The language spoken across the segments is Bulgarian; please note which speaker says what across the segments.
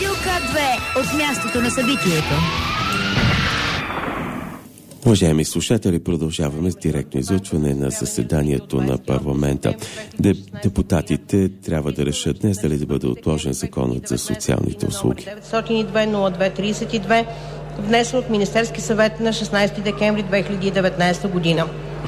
Speaker 1: Радио К2 от мястото на събитието.
Speaker 2: Уважаеми слушатели, продължаваме с директно излъчване на заседанието на парламента. Депутатите трябва да решат днес дали да бъде отложен законът за социалните услуги.
Speaker 3: 902-02-32, внесен от Министерски съвет на 16 декември 2019 година.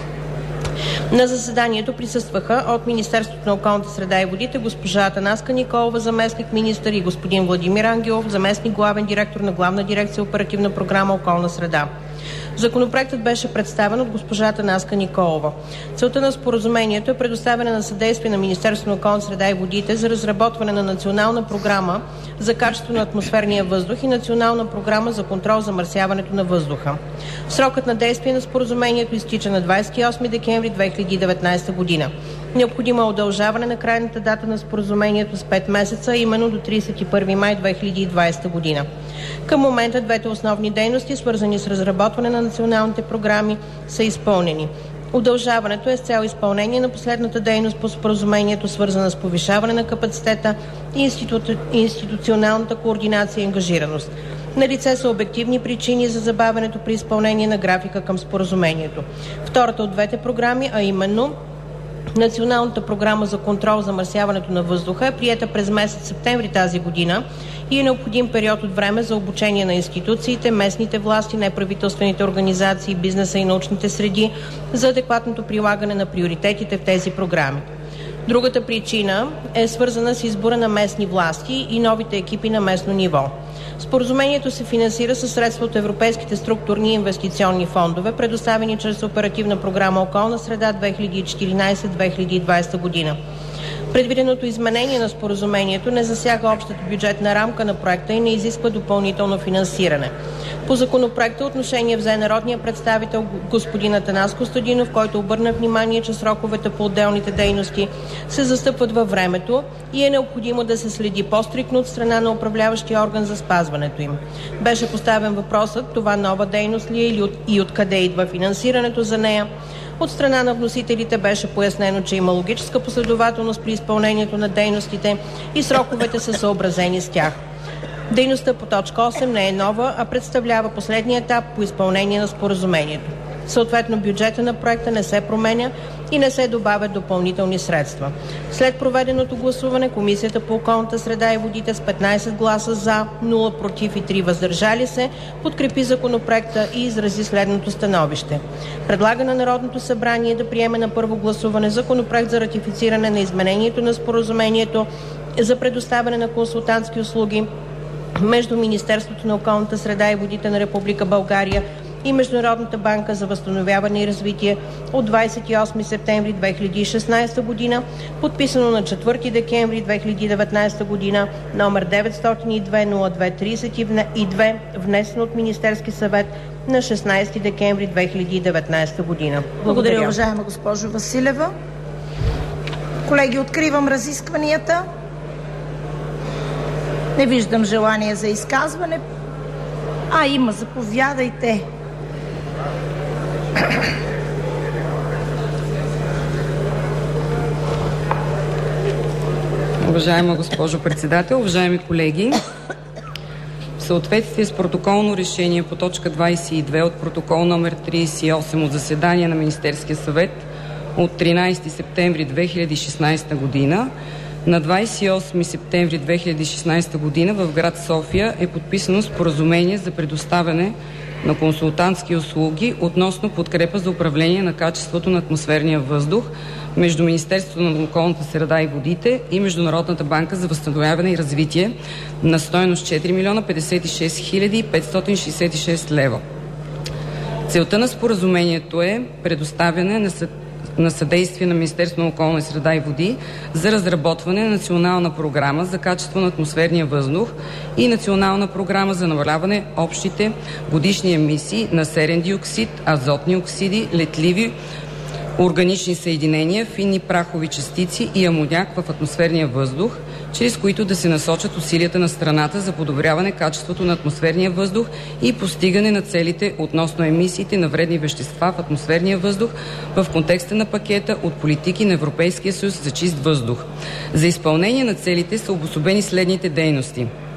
Speaker 3: На заседанието присъстваха от Министерството на околната среда и водите госпожа Атанаска Николова, заместник-министър, и господин Владимир Ангелов, заместник-главен директор на Главна дирекция Оперативна програма Околна среда. Законопроектът беше представен от госпожа Атанаска Николова. Целта на споразумението е предоставяне на съдействие на Министерството на околната среда и водите за разработване на национална програма за качество на атмосферния въздух и национална програма за контрол замърсяването на въздуха. Срокът на действие на споразумението изтича на 28 декември 2019 година. Необходимо е удължаване на крайната дата на споразумението с 5 месеца, именно до 31 май 2020 година. Към момента двете основни дейности, свързани с разработване на националните програми, са изпълнени. Удължаването е с цел изпълнение на последната дейност по споразумението, свързана с повишаване на капацитета и институционалната координация и ангажираност. Налице са обективни причини за забавянето при изпълнение на графика към споразумението. Втората от двете програми, а именно Националната програма за контрол замърсяването на въздуха, е приета през месец септември тази година и е необходим период от време за обучение на институциите, местните власти, неправителствените организации, бизнеса и научните среди за адекватното прилагане на приоритетите в тези програми. Другата причина е свързана с избора на местни власти и новите екипи на местно ниво. Споразумението се финансира със средства от европейските структурни и инвестиционни фондове, предоставени чрез Оперативна програма Околна среда 2014-2020 година. Предвиденото изменение на споразумението не засяга общата бюджетна рамка на проекта и не изисква допълнително финансиране. По законопроекта отношение взе народния представител господин Атанас Костадинов, който обърна внимание, че сроковете по отделните дейности се застъпват във времето и е необходимо да се следи по-стриктно от страна на управляващия орган за спазването им. Беше поставен въпросът, това нова дейност ли е и откъде идва финансирането за нея. От страна на вносителите беше пояснено, че има логическа последователност при изпълнението на дейностите и сроковете са съобразени с тях. Дейността по точка 8 не е нова, а представлява последния етап по изпълнение на споразумението. Съответно, бюджета на проекта не се променя и не се добавят допълнителни средства. След проведеното гласуване, Комисията по околната среда и водите с 15 гласа за, 0 против и 3 въздържали се, подкрепи законопроекта и изрази следното становище. Предлага на Народното събрание да приеме на първо гласуване законопроект за ратифициране на изменението на споразумението за предоставяне на консултантски услуги между Министерството на околната среда и водите на Република България и Международната банка за възстановяване и развитие от 28 септември 2016 година, подписано на 4 декември 2019 година, номер 902-02-32, внесено от Министерски съвет на 16 декември 2019 година.
Speaker 4: Благодаря, уважаема госпожо Василева. Колеги, откривам разискванията. Не виждам желание за изказване. Има, заповядайте.
Speaker 5: Уважаема госпожо председател, уважаеми колеги, в съответствие с протоколно решение по точка 22 от протокол номер 38 от заседание на Министерския съвет от 13 септември 2016 година, на 28 септември 2016 година в град София е подписано споразумение за предоставяне на консултантски услуги относно подкрепа за управление на качеството на атмосферния въздух между Министерството на околната среда и водите и Международната банка за възстановяване и развитие на стойност 4 милиона 56 хиляди 566 лева. Целта на споразумението е предоставяне на съдействие на Министерството на околната среда и води за разработване на национална програма за качество на атмосферния въздух и национална програма за намаляване общите годишни емисии на серен диоксид, азотни оксиди, летливи органични съединения, финни прахови частици и амоняк в атмосферния въздух, чрез които да се насочат усилията на страната за подобряване качеството на атмосферния въздух и постигане на целите относно емисиите на вредни вещества в атмосферния въздух в контекста на пакета от политики на Европейския съюз за чист въздух. За изпълнение на целите са обособени следните дейности: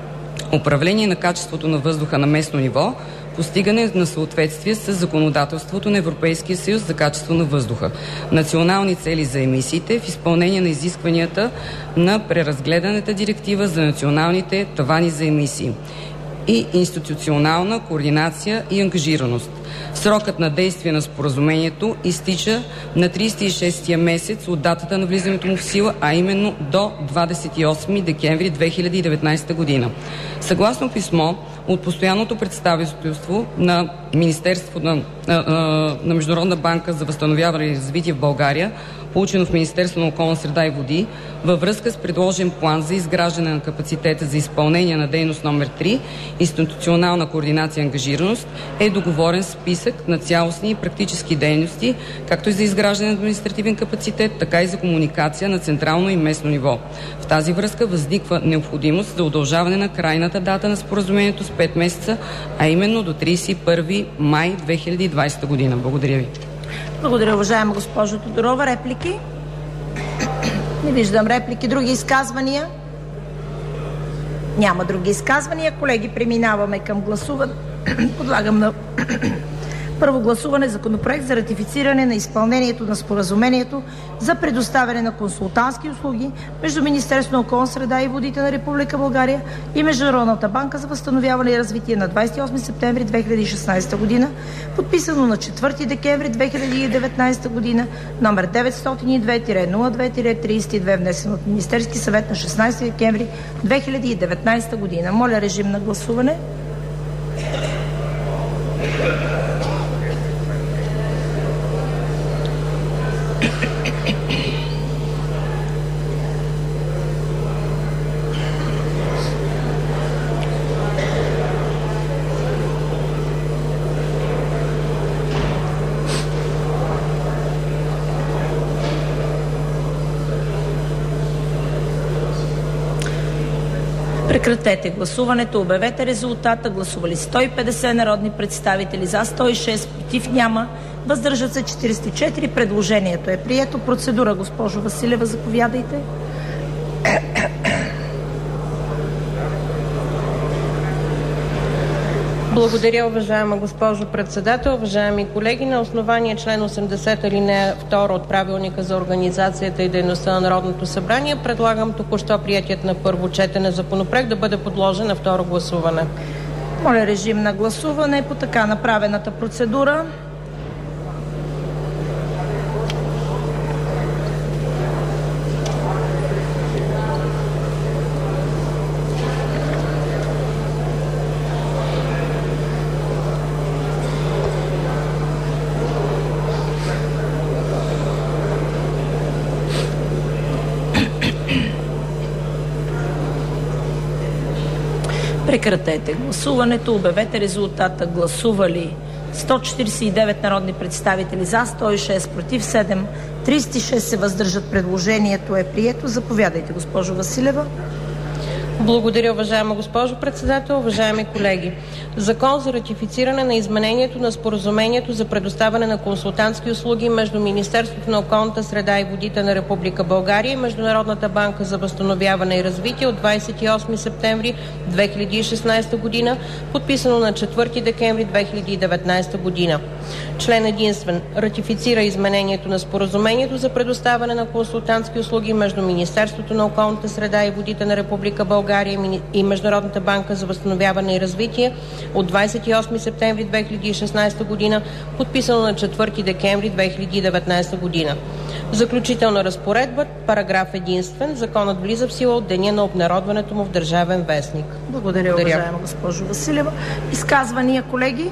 Speaker 5: управление на качеството на въздуха на местно ниво, постигане на съответствие с законодателството на Европейския съюз за качество на въздуха, национални цели за емисиите в изпълнение на изискванията на преразгледаната директива за националните тавани за емисии и институционална координация и ангажираност. Срокът на действие на споразумението изтича на 36-я месец от датата на влизането му в сила, а именно до 28 декември 2019 година. Съгласно писмо от Постоянното представителство на Министерството на Международна банка за възстановяване и развитие в България, получено в Министерство на околна среда и води, във връзка с предложен план за изграждане на капацитета за изпълнение на дейност номер 3, институционална координация и ангажираност, е договорен списък на цялостни и практически дейности, както и за изграждане на административен капацитет, така и за комуникация на централно и местно ниво. В тази връзка възниква необходимост за удължаване на крайната дата на споразумението с 5 месеца, а именно до 31 май 2020 година. Благодаря ви.
Speaker 4: Благодаря, уважаема госпожо Тодорова. Реплики? Не виждам реплики. Други изказвания? Няма други изказвания. Колеги, преминаваме към гласуване. Подлагам на първо гласуване Законопроект за ратифициране на изпълнението на споразумението за предоставяне на консултантски услуги между Министерството на околната среда и водите на Република България и Международната банка за възстановяване и развитие на 28 септември 2016 година, подписано на 4 декември 2019 година, номер 902-02-32, внесен от Министерски съвет на 16 декември 2019 година. Моля, режим на гласуване. Прекратете гласуването, обявете резултата. Гласували 150 народни представители, за 106, против няма, въздържат се 44. Предложението е прието. Процедура, госпожо Василева, заповядайте.
Speaker 3: Благодаря, уважаема госпожо председател. Уважаеми колеги, на основание член 80 алинея 2 от Правилника за организацията и дейността на Народното събрание предлагам току-що приетият на първо четене законопроект да бъде подложен на второ гласуване.
Speaker 4: Моля, режим на гласуване по така направената процедура. Прекратете гласуването, обявете резултата. Гласували 149 народни представители, за 106, против 7, 36 се въздържат. Предложението е прието. Заповядайте, госпожо Василева.
Speaker 3: Благодаря, уважаема госпожо председател. Уважаеми колеги, Закон за ратифициране на изменението на споразумението за предоставяне на консултантски услуги между Министерството на околната среда и водите на Република България и Международната банка за възстановяване и развитие от 28 септември 2016 година, подписано на 4 декември 2019 година. Член единствен. Ратифицира изменението на споразумението за предоставяне на консултантски услуги между Министерството на околната среда и водите на Република България и Международната банка за възстановяване и развитие от 28 септември 2016 година, подписано на 4 декември 2019 година. Заключителна разпоредба. Параграф единствен. Законът влиза в сила от деня на обнародването му в Държавен вестник.
Speaker 4: Благодаря, уважаема госпожо Василева. Изказвания, колеги?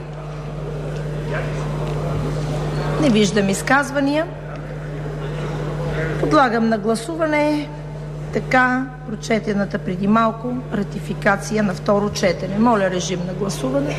Speaker 4: Не виждам изказвания. Подлагам на гласуване така прочетената преди малко ратификация на второ четене. Моля, режим на гласуване.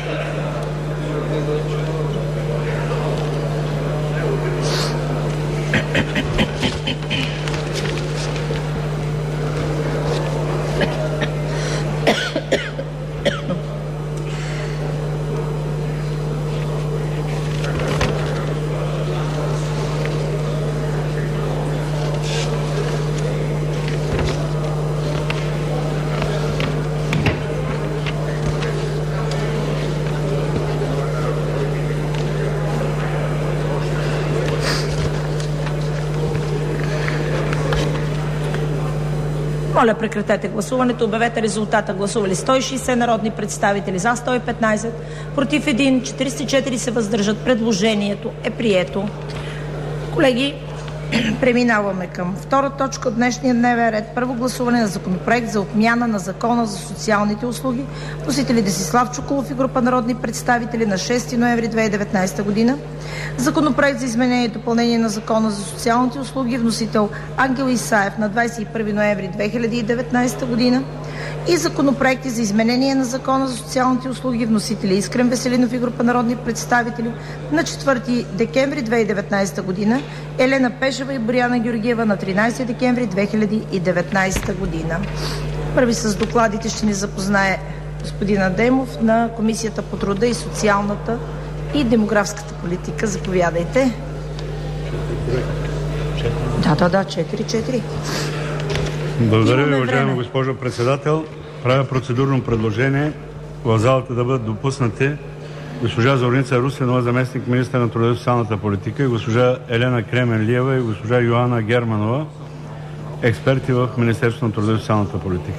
Speaker 4: Моля, прекратете гласуването. Обявете резултата. Гласували 160 народни представители, за 115, против 1, 44 се въздържат. Предложението е прието. Колеги, преминаваме към втора точка от днешния дневен ред. Първо гласуване на Законопроект за отмяна на Закона за социалните услуги. Вносители Десислав Чуколов и група народни представители на 6 ноември 2019 година. Законопроект за изменение и допълнение на Закона за социалните услуги. Вносител Ангел Исаев на 21 ноември 2019 година. И законопроекти за изменение на Закона за социалните услуги. Вносители Искрен Веселинов и група народни представители на 4 декември 2019 година. Елена Пешева и Боряна Георгиева на 13 декември 2019 година. Първи с докладите ще ни запознае господин Адемов на Комисията по труда и социалната и демографската политика. Заповядайте. Да, 4.
Speaker 6: Благодаря ви, уважаема госпожо председател. Правя процедурно предложение в залата да бъдат допуснати госпожа Зорница Русинова, заместник министър на труда и социалната политика, и госпожа Елена Кременлиева и госпожа Йоанна Германова, експерти в Министерството на труда и социалната политика.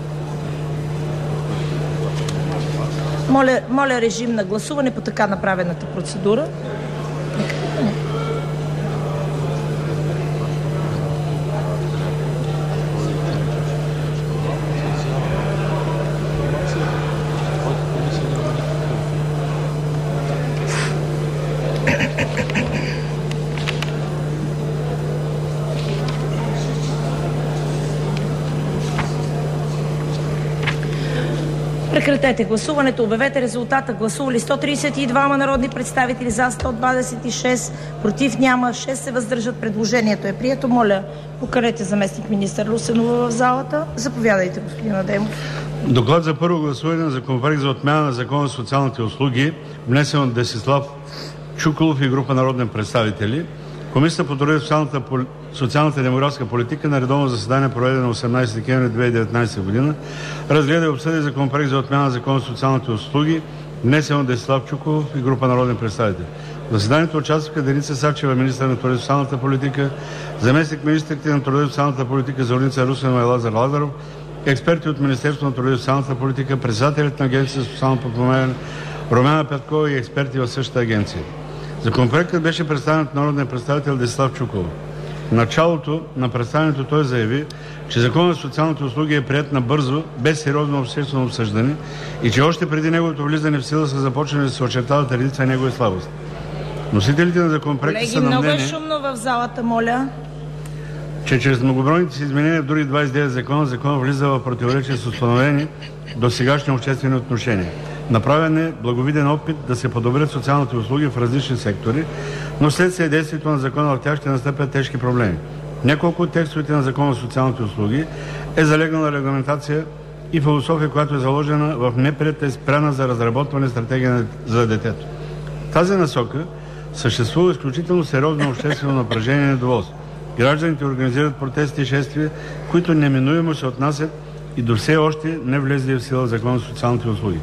Speaker 4: Моля режим на гласуване по така направената процедура. Прекратете гласуването. Обявете резултата. Гласували 132 народни представители, за 126, против няма, 6 се въздържат. Предложението е прието. Моля, поканете заместник министър Русинова в залата. Заповядайте, господин Адемов.
Speaker 6: Доклад за първо гласуване на Законопроект за отмяна на Закона за социалните услуги, внесен от Десислав Чуколов и група народни представители. Комисията по труда и социалната и демографска политика на редовно заседание, проведено на 18 декември 2019 година, разгледа и обсъди Законопроект за отмяна на Закона за социалните услуги, внесен от Десислав Чуколов и група народни представители. В заседанието участваха Деница Сачева, министър на труда и социалната политика, заместник министрите на труда и социалната политика Зорница Русинова и Лазар Лазаров, експерти от Министерството на труда и социалната политика, председателят на Агенцията за социално подпомагане Румяна Петкова и експерти в същата агенция. Законопроектът беше представен от народния представител Десислав Чуколов. В началото на представянето той заяви, че Законът за социалните услуги е приет набързо, без сериозно обществено обсъждане и че още преди неговото влизане в сила са започнали да се очертават редица негови слабости. Носителите на законопроекта са на мнение,
Speaker 4: много е шумно в залата, моля,
Speaker 6: че чрез многобройните си изменения в други 29 закона влиза в противоречие с установени досегашни обществени отношения. Направен е благовиден опит да се подобрят социалните услуги в различни сектори, но следствие действието на закона в тях ще настъпят тежки проблеми. Няколко от текстовете на Закона за социалните услуги е залегнала регламентация и философия, която е заложена в неприета и спряна за разработване стратегия за детето. В тази насока съществува изключително сериозно обществено напрежение и недоволство. Гражданите организират протести и шествия, които неминуемо се отнасят и до все още не влезли в сила Закон за социалните услуги.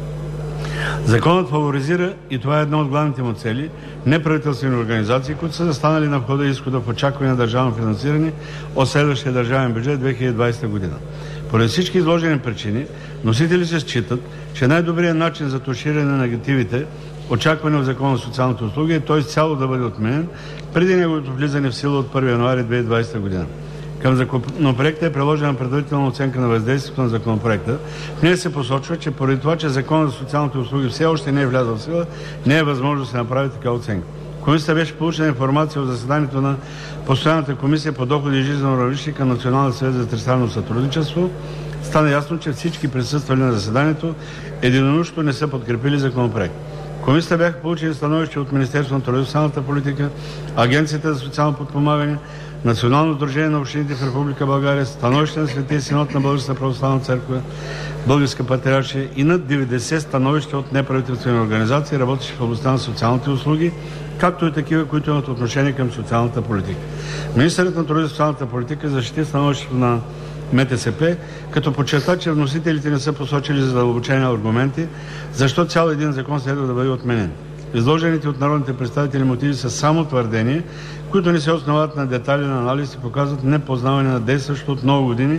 Speaker 6: Законът фаворизира, и това е една от главните му цели, неправителствени организации, които са застанали на входа и изхода в очакване на държавно финансиране от следващия държавен бюджет 2020 година. Поради всички изложени причини, носителите считат, че най-добрият начин за туширане на негативите, очакване от Закона за социалните услуги, е той изцяло да бъде отменен преди неговото влизане в сила от 1 януари 2020 година. Към законопроекта е приложена предварителна оценка на въздействието на законопроекта. В нея се посочва, че поради това, че Законът за социалните услуги все още не е влязъл в сила, не е възможно да се направи такава оценка. Комисията беше получена информация от заседанието на Постоянната комисия по доходи и жизнено равнище към Националния съвет за тристранно сътрудничество. Стана ясно, че всички присъствали на заседанието единодушно не са подкрепили законопроект. В комисията бяха получени становища от Министерството на труда и социалната политика, Агенцията за социално подпомагане, Национално сдружение на общините в Република България, становище на Светия синод на Българската православна църква, Българска патриаршия и над 90 становища от неправителствени организации, работещи в областта на социалните услуги, както и такива, които имат отношение към социалната политика. Министърът на труда и социалната политика защити становището на МТСП, като подчерта, че вносителите не са посочили задълбочени аргументи, защо цял един закон следва да бъде отменен. Изложените от народните представители мотиви са само твърдения, които не се основават на детайлен анализ и показват непознаване на действащото от много години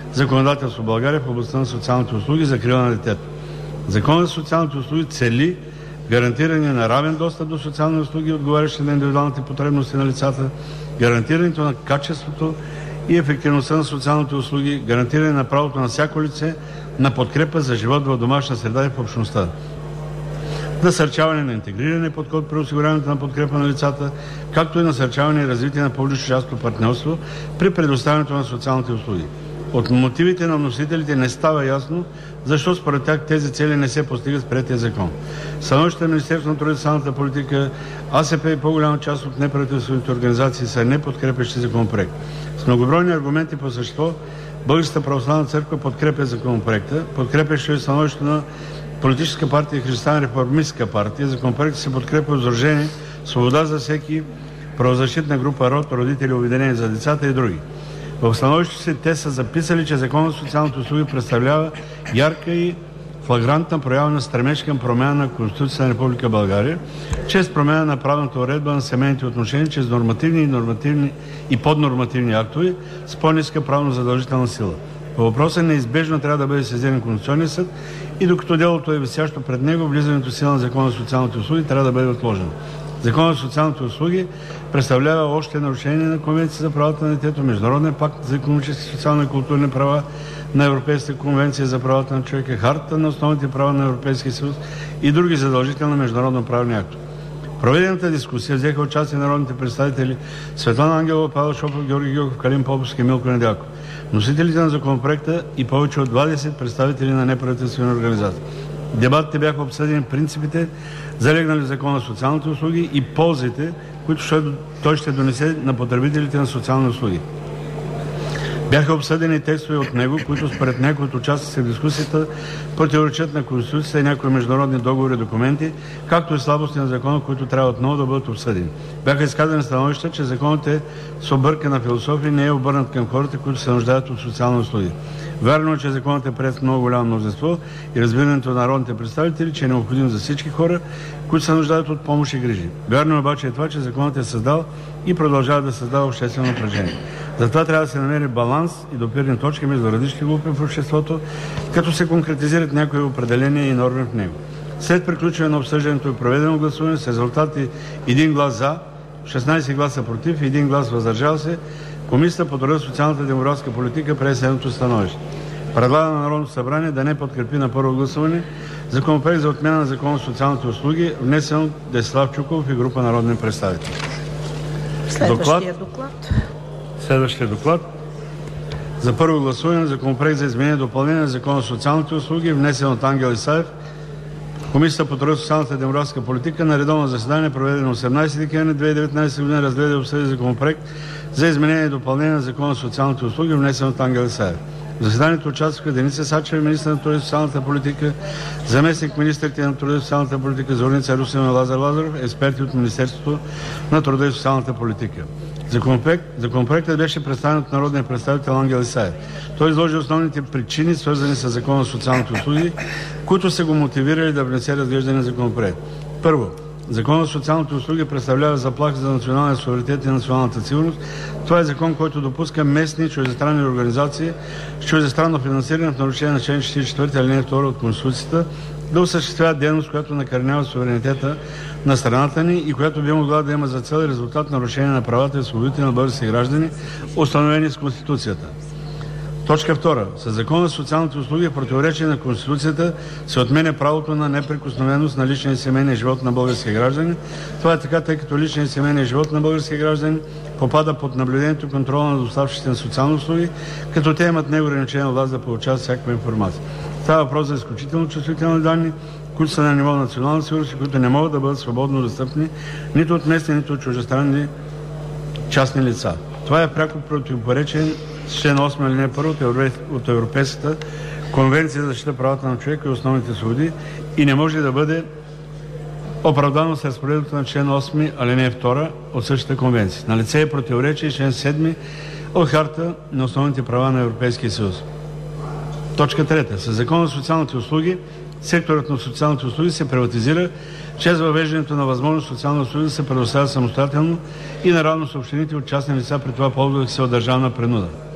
Speaker 6: законодателство в България в областта на социалните услуги за закрила на детето. Законът за социалните услуги цели гарантиране на равен достъп до социални услуги, отговарящи на индивидуалните потребности на лицата, гарантирането на качеството и ефективността на социалните услуги, гарантиране на правото на всяко лице на подкрепа за живот в домашна среда и в общността, насърчаване на интегриране подход при осигуряването на подкрепа на лицата, както и насърчаване и развитие на публично-частно партньорство при предоставянето на социалните услуги. От мотивите на вносителите не става ясно защо според тях тези цели не се постигат с приетия закон. Становището на Министерството на труда и социалната политика, АСП и по-голяма част от неправителствените организации са неподкрепящи законопроект. С многобройни аргументи по същество, Българската православна църква подкрепя законопроекта, подкрепящо и становището на Политическа партия Християн реформистка партия. Законопроектът се подкрепя от Сдружение Свобода за всеки, правозащитна група РОД, родители обединени за децата и други. В становището си те са записали, че Законът за социалните услуги представлява ярка и флагрантна проява на стремеж към промяна на Конституцията на Република България, чрез промяна на правната уредба на семейните отношения, чрез нормативни и поднормативни актове с по-ниска правно задължителна сила. По въпроса неизбежно трябва да бъде сезиран Конституционния съд и докато делото е висящо пред него, влизането в сила на Закона за социалните услуги трябва да бъде отложено. Законът за социалните услуги представлява още нарушение на Конвенцията за правата на детето, Международния пакт за икономически, социални и културни права на Европейската конвенция за правата на човека, Хартата на основните права на Европейския съюз и други задължителни международно-правни актове. В проведената дискусия взеха участие народните представители Светлана Ангелова, Павел Шопов, Георги Гьоков, Калин Поповски и Милко Недялков. Носителите на законопроекта и повече от 20 представители на неправителствени организации. В дебатите бяха обсъдени принципите, залегнали в Закона за социалните услуги и ползите, които той ще донесе на потребителите на социални услуги. Бяха обсъдени текстове от него, които според някои от участниците в дискусията противоречат на Конституцията и някои международни договори и документи, както и слабости на закона, които трябва отново да бъдат обсъдени. Бяха изказани становища, че законът е с объркана философия и не е обърнат към хората, които се нуждаят от социални услуги. Вярно е, че законът е приет с много голямо мнозинство и разбирането на народните представители, че е необходим за всички хора, които се нуждаят от помощ и грижи. Вярно е обаче това, че законът е създал и продължава да създава обществено напрежение. Затова трябва да се намери баланс и допирни точки между различни групи в обществото, като се конкретизират някои определения и норми в него. След приключване на обсъждането и проведено гласуване с резултати 1 глас за, 16 гласа против и 1 глас въздържал се, Комисията по труда, социалната и демографска политика прие следното становище. Предлага на Народното събрание да не подкрепи на първо гласуване Законопроект за отмяна на Закона за социалните услуги, внесен от Десислав Чуколов и група народни представители. Следващия доклад. За първо гласуване Законопроект за изменение и допълнение на Закона за социалните услуги, внесен от Ангел Исаев. Комисията по труда, социалната и демографска политика на редовно заседание, проведено 18 декември 2019 г., разгледа и обсъди Законопроект за изменение и допълнение на Закона за социалните услуги, внесен от Ангел Исаев. В заседанието участваха Деница Сачева, министър на труда и социалната политика, заместник министрите на труда и социалната политика Зорница Русинова и Лазар Лазаров, експерти от Министерството на труда и социалната политика. Законопроектът беше представен от народния представител Ангел Исаев. Той изложи основните причини, свързани с Закона за социалните услуги, които са го мотивирали да внесе разглеждане на законопроект. Първо, Законът за социалните услуги представлява заплаха за националния суверенитет и националната сигурност. Това е закон, който допуска местни чуждестранни организации с чуждестранно финансиране в нарушение на член 44, ал. 2 от Конституцията да осъществяват дейност, която накърнява суверенитета на страната ни и която би могла да има за цел и резултат нарушение на правата и свободите на български граждани, установени с Конституцията. Точка 2. Със Закона за социалните услуги в противоречие на Конституцията се отменя правото на неприкосновеност на личния и семейния живот на български граждани. Това е така, тъй като личният и семейния живот на български граждани попада под наблюдението и контрола на доставчиците на социални услуги, като те имат неограничена власт да получават всякаква информация. Става въпрос за изключително чувствителни данни, които са на ниво национална сигурност и които не могат да бъдат свободно достъпни нито от местни, нито от чуждестранни частни лица. Това е пряко противоречие с член 8 алинея 1 от Европейската конвенция за защита правата на човека и основните свободи и не може да бъде оправдано с разпоредбата на член 8 алинея 2 от същата конвенция. Налице е противоречие член 7 от Хартата на основните права на Европейския съюз. Точка 3. Със Закона за социалните услуги секторът на социалните услуги се приватизира чрез въвеждането на възможност социални услуги да се предоставят самостоятелно и наравно с общините от частни лица, при това ползвайки се от държавна принуда.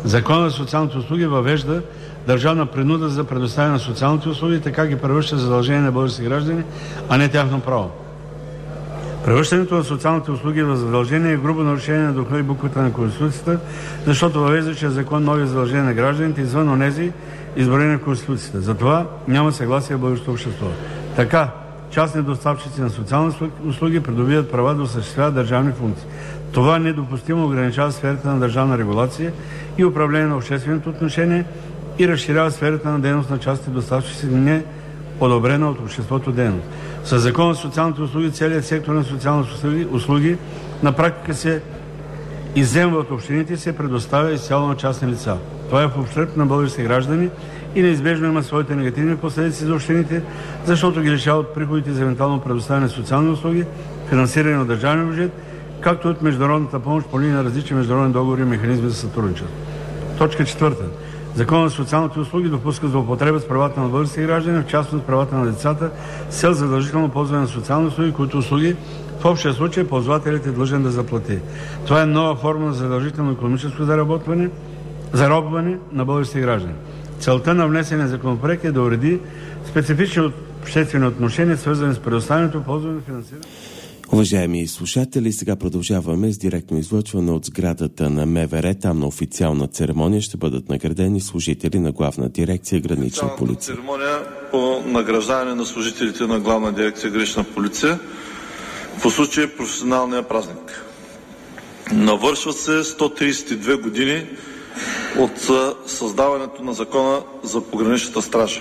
Speaker 6: Законът за социалните услуги въвежда държавна принуда за предоставяне на социалните услуги, така ги превръща задължение на български граждани, а не тяхно право. Превръщането на социалните услуги в задължение е грубо нарушение на духа и буквата на Конституцията, защото въвежда чрез закон нови задължения на гражданите извън онези, изброени в Конституцията. Затова няма съгласие в българското общество. Така, частни доставчици на социални услуги придобиват права да осъществяват държавни функции. Това недопустимо ограничава сферата на държавна регулация и управление на обществените отношения и разширява сферата на дейност на частните доставчици, не одобрена от обществото дейност. Със Закона за социалните услуги целият сектор на социалните услуги на практика се изземва от общините и се предоставя изцяло на частни лица. Това е в ущърб на български граждани и неизбежно има своите негативни последици за общините, защото ги лишава от приходите за евентуално предоставяне на социални услуги, финансирани от държавния бюджет, както от международната помощ по линия на различни международни договори и механизми за сътрудничество. Точка 4. Законът за социалните услуги допуска злоупотреба с правата на български граждани, в частност правата на децата, с цел задължително ползване на социални услуги, които услуги в общия случай ползвателят е длъжен да заплати. Това е нова форма на задължително икономическо заробване на български граждани. Целта на внесения законопроект е да уреди специфични обществени отношения, свързани с предоставянето, ползване, финансиране.
Speaker 2: Уважаеми слушатели, сега продължаваме с директно излъчване от сградата на МВР. Там на официална церемония ще бъдат наградени служители на Главна дирекция Гранична полиция.
Speaker 7: Церемония по награждане на служителите на Главна дирекция Гранична полиция по случай професионалния празник. Навършват се 132 години от създаването на Закона за пограничната стража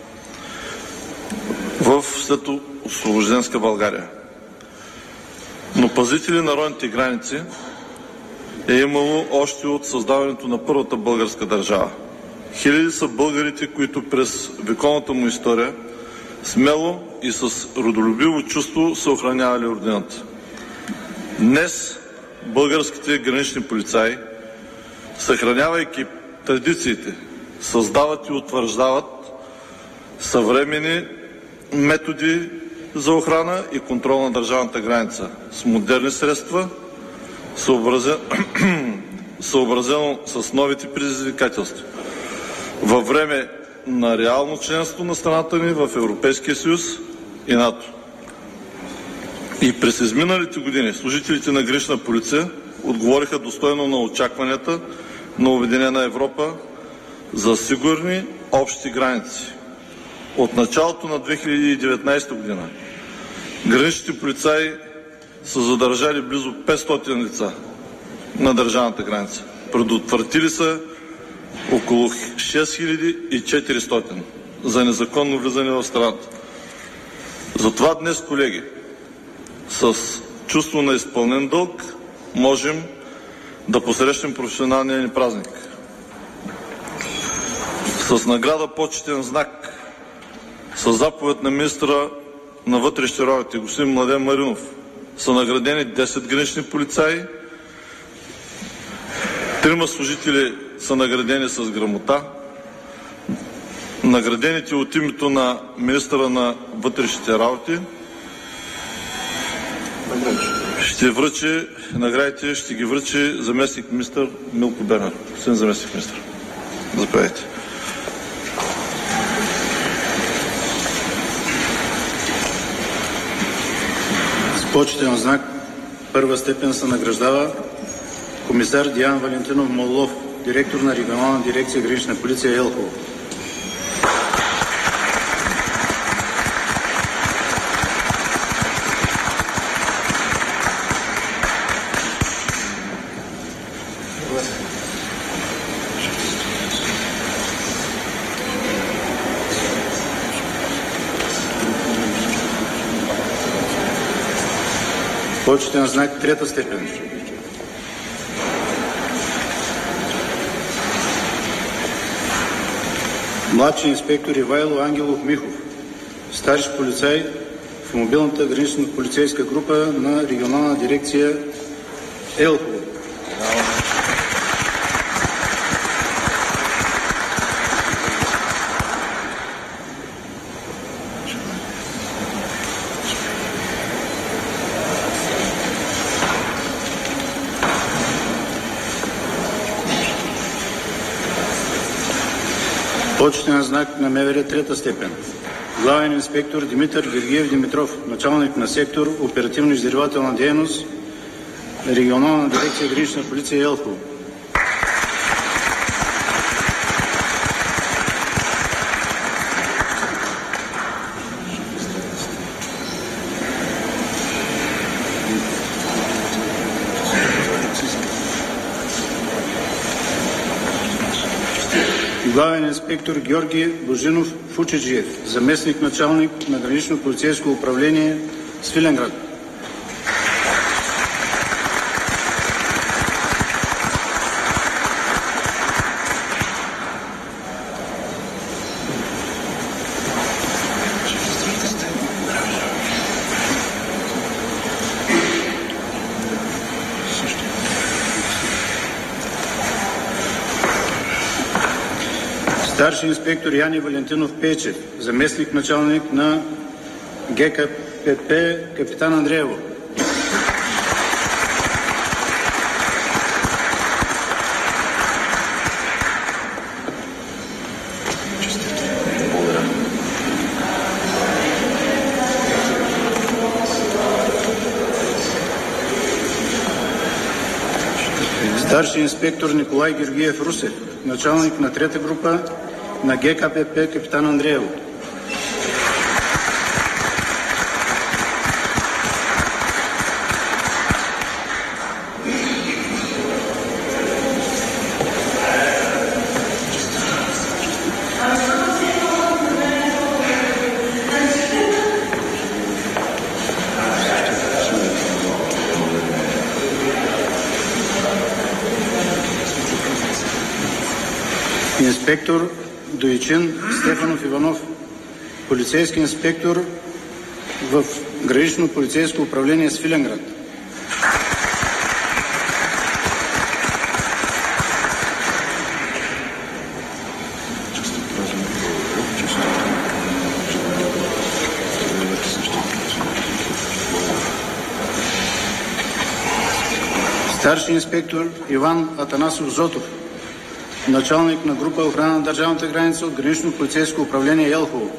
Speaker 7: в следосвобожденска България. Но пазители на народните граници е имало още от създаването на първата българска държава. Хиляди са българите, които през вековната му история смело и с родолюбиво чувство са охранявали родината. Днес българските гранични полицаи, съхранявайки традициите, създават и утвърждават съвременни методи за охрана и контрол на държавната граница с модерни средства, съобразено с новите предизвикателства. Във време на реално членство на страната ни в Европейския съюз и НАТО. И през изминалите години служителите на Гранична полиция отговориха достойно на очакванията на Обединена Европа за сигурни общи граници. От началото на 2019 година граничните полицаи са задържали близо 500 лица на държавната граница. Предотвратили са около 6400 за незаконно влизане в страната. Затова днес, колеги, с чувство на изпълнен дълг можем да посрещнем професионалния ни празник. С награда почетен знак, с заповед на министра на вътрешните работи господин Младен Маринов са наградени 10 гранични полицаи, 3 служители са наградени с грамота. Наградените от името на министъра на вътрешните работи ще връчи наградите, ще ги връчи заместник министър Милко Бернер. Господин заместник министър, заповядайте.
Speaker 8: С почетен знак първа степен се награждава комисар Диан Валентинов Моллов, директор на регионална дирекция Гранична полиция Елхово. Почетен знак трета степен. Младши инспектор Ивайло Ангелов Михов, старши полицай в мобилната гранична полицейска група на регионална дирекция Елхово. Почетен знак на МВР трета степен. Главен инспектор Димитър Георгиев Димитров, началник на сектор оперативно-издирвателна дейност, регионална дирекция Гранична полиция Елхово. Главен инспектор Георги Божинов Фучеджиев, заместник началник на Гранично полицейско управление Свиленград. Старши инспектор Яни Валентинов Пейчев, заместник началник на ГКПП Капитан Андреево. Старши инспектор Николай Георгиев Русев, началник на трета група на ГКПП Капитан Андреево. Инспектор Дойчин Стефанов Иванов, полицейски инспектор в Гранично полицейско управление Свиленград. Старши инспектор Иван Атанасов Зотов, началник на група охрана на държавната граница от Гранично полицейско управление Елхово.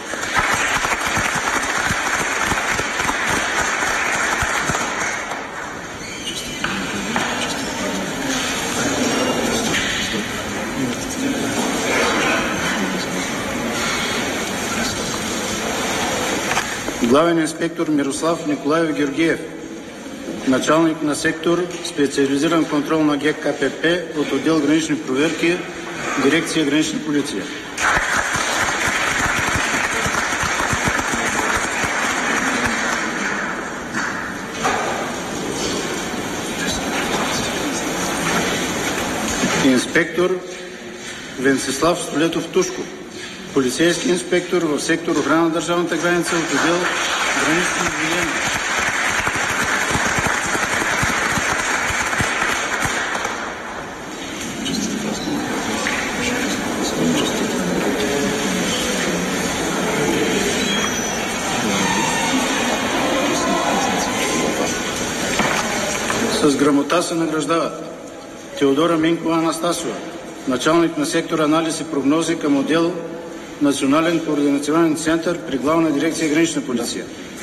Speaker 8: Главен инспектор Мирослав Николаев Георгиев, началник на сектор специализиран контрол на ГКПП от отдел гранични проверки, дирекция Гранична полиция. Инспектор Венцислав Столетов Тушко, полицейски инспектор в сектор охрана на държавната граница от отдел гранично движение. С грамота се награждават Теодора Минкова Анастасова, началник на сектор анализ и прогнози към отдел Национален координационен център при Главна дирекция Гранична полиция.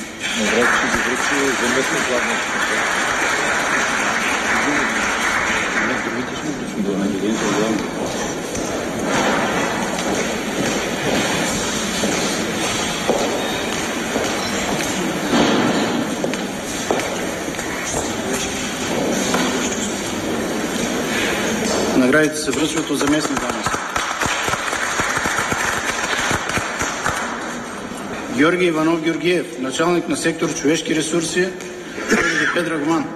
Speaker 8: Наградите се връчват от заместник заместник. Георги Иванов Георгиев, началник на сектор човешки ресурси, РДГП Драгоман.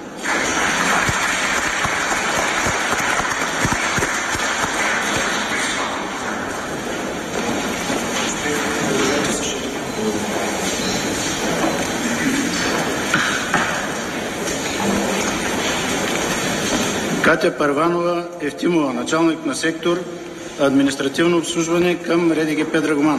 Speaker 8: Катя Парванова Евтимова, началник на сектор административно обслужване към РДГП Драгоман.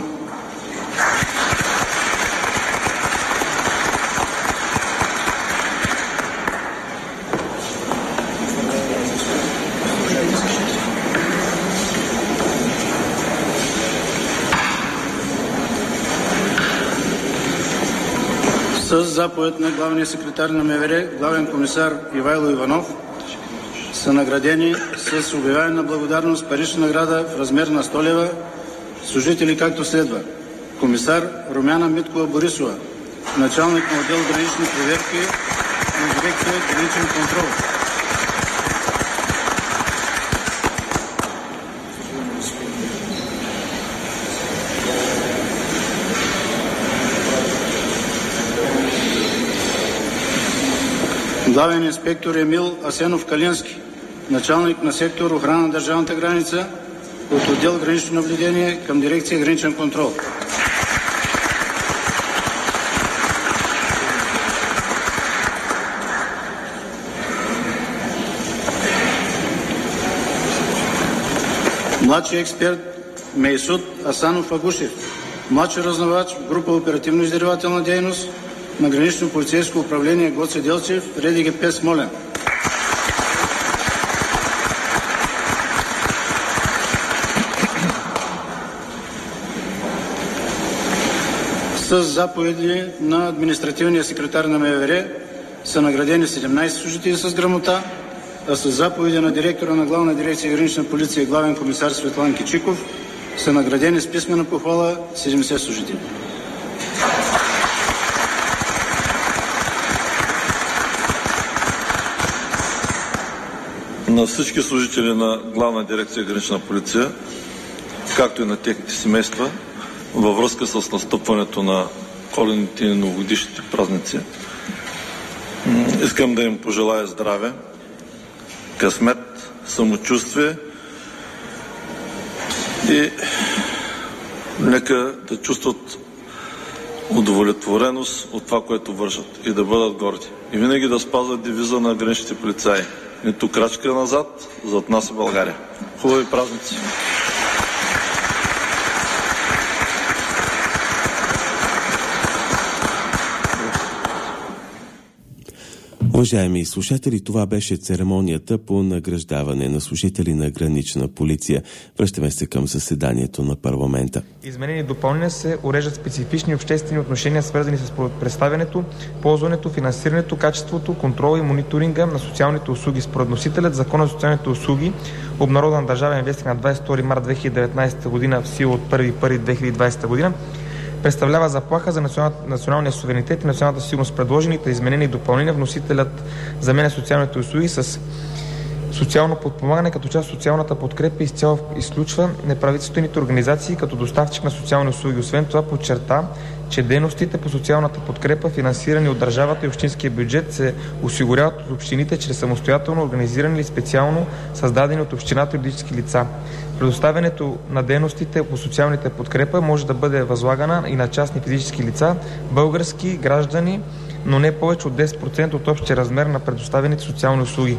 Speaker 8: С заповед на главния секретар на МВР, главен комисар Ивайло Иванов, са наградени с обявяване на благодарност парична награда в размер на 100 лева служители както следва: комисар Румяна Миткова Борисова, началник на отдел гранични проверки на дирекция Граничен контрол; главен инспектор Емил Асенов Калински, началник на сектор охрана на държавната граница от отдел гранично наблюдение към дирекция Граничен контрол. Младши експерт Мейсуд Асанов Агушев, младши разузнавач в група оперативно-издирвателна дейност на Гранично полицейско управление Гоце Делчев, РДГП Смолян. С заповеди на административния секретар на МВР са наградени 17 служители с грамота, а с заповеди на директора на Главна дирекция Гранична полиция и главен комисар Светлан Кичиков са наградени с писмена похвала 70 служители.
Speaker 7: На всички служители на Главна дирекция Гранична полиция, както и на техните семейства, във връзка с настъпването на коледните и новогодишните празници, искам да им пожелая здраве, късмет, самочувствие и нека да чувстват удовлетвореност от това, което вършат и да бъдат горди. И винаги да спазват девиза на граничните полицаи: нито крачка назад, зад нас е България. Хубави празници!
Speaker 2: Уважаеми слушатели, това беше церемонията по награждаване на служители на Гранична полиция. Връщаме се към заседанието на парламента.
Speaker 9: Изменени и допълнения се уреждат специфични обществени отношения, свързани с представянето, ползването, финансирането, качеството, контрола и мониторинга на социалните услуги. Според носителят Закона за социалните услуги, обнародван на Държавен вестник на 22 март 2019 година, в сила от 1.1.2020 година, представлява заплаха за националния суверенитет и националната сигурност. Предложените изменения и допълнения вносителят заменя социалните услуги с социално подпомагане, като част от социалната подкрепа изцяло изключва неправителствените организации като доставчик на социални услуги. Освен това подчерта, че дейностите по социалната подкрепа, финансирани от държавата и общинския бюджет, се осигуряват от общините чрез самостоятелно организирани или специално създадени от общината юридически лица. Предоставянето на дейностите по социалните подкрепа може да бъде възлагана и на частни физически лица, български граждани, но не повече от 10% от общия размер на предоставените социални услуги.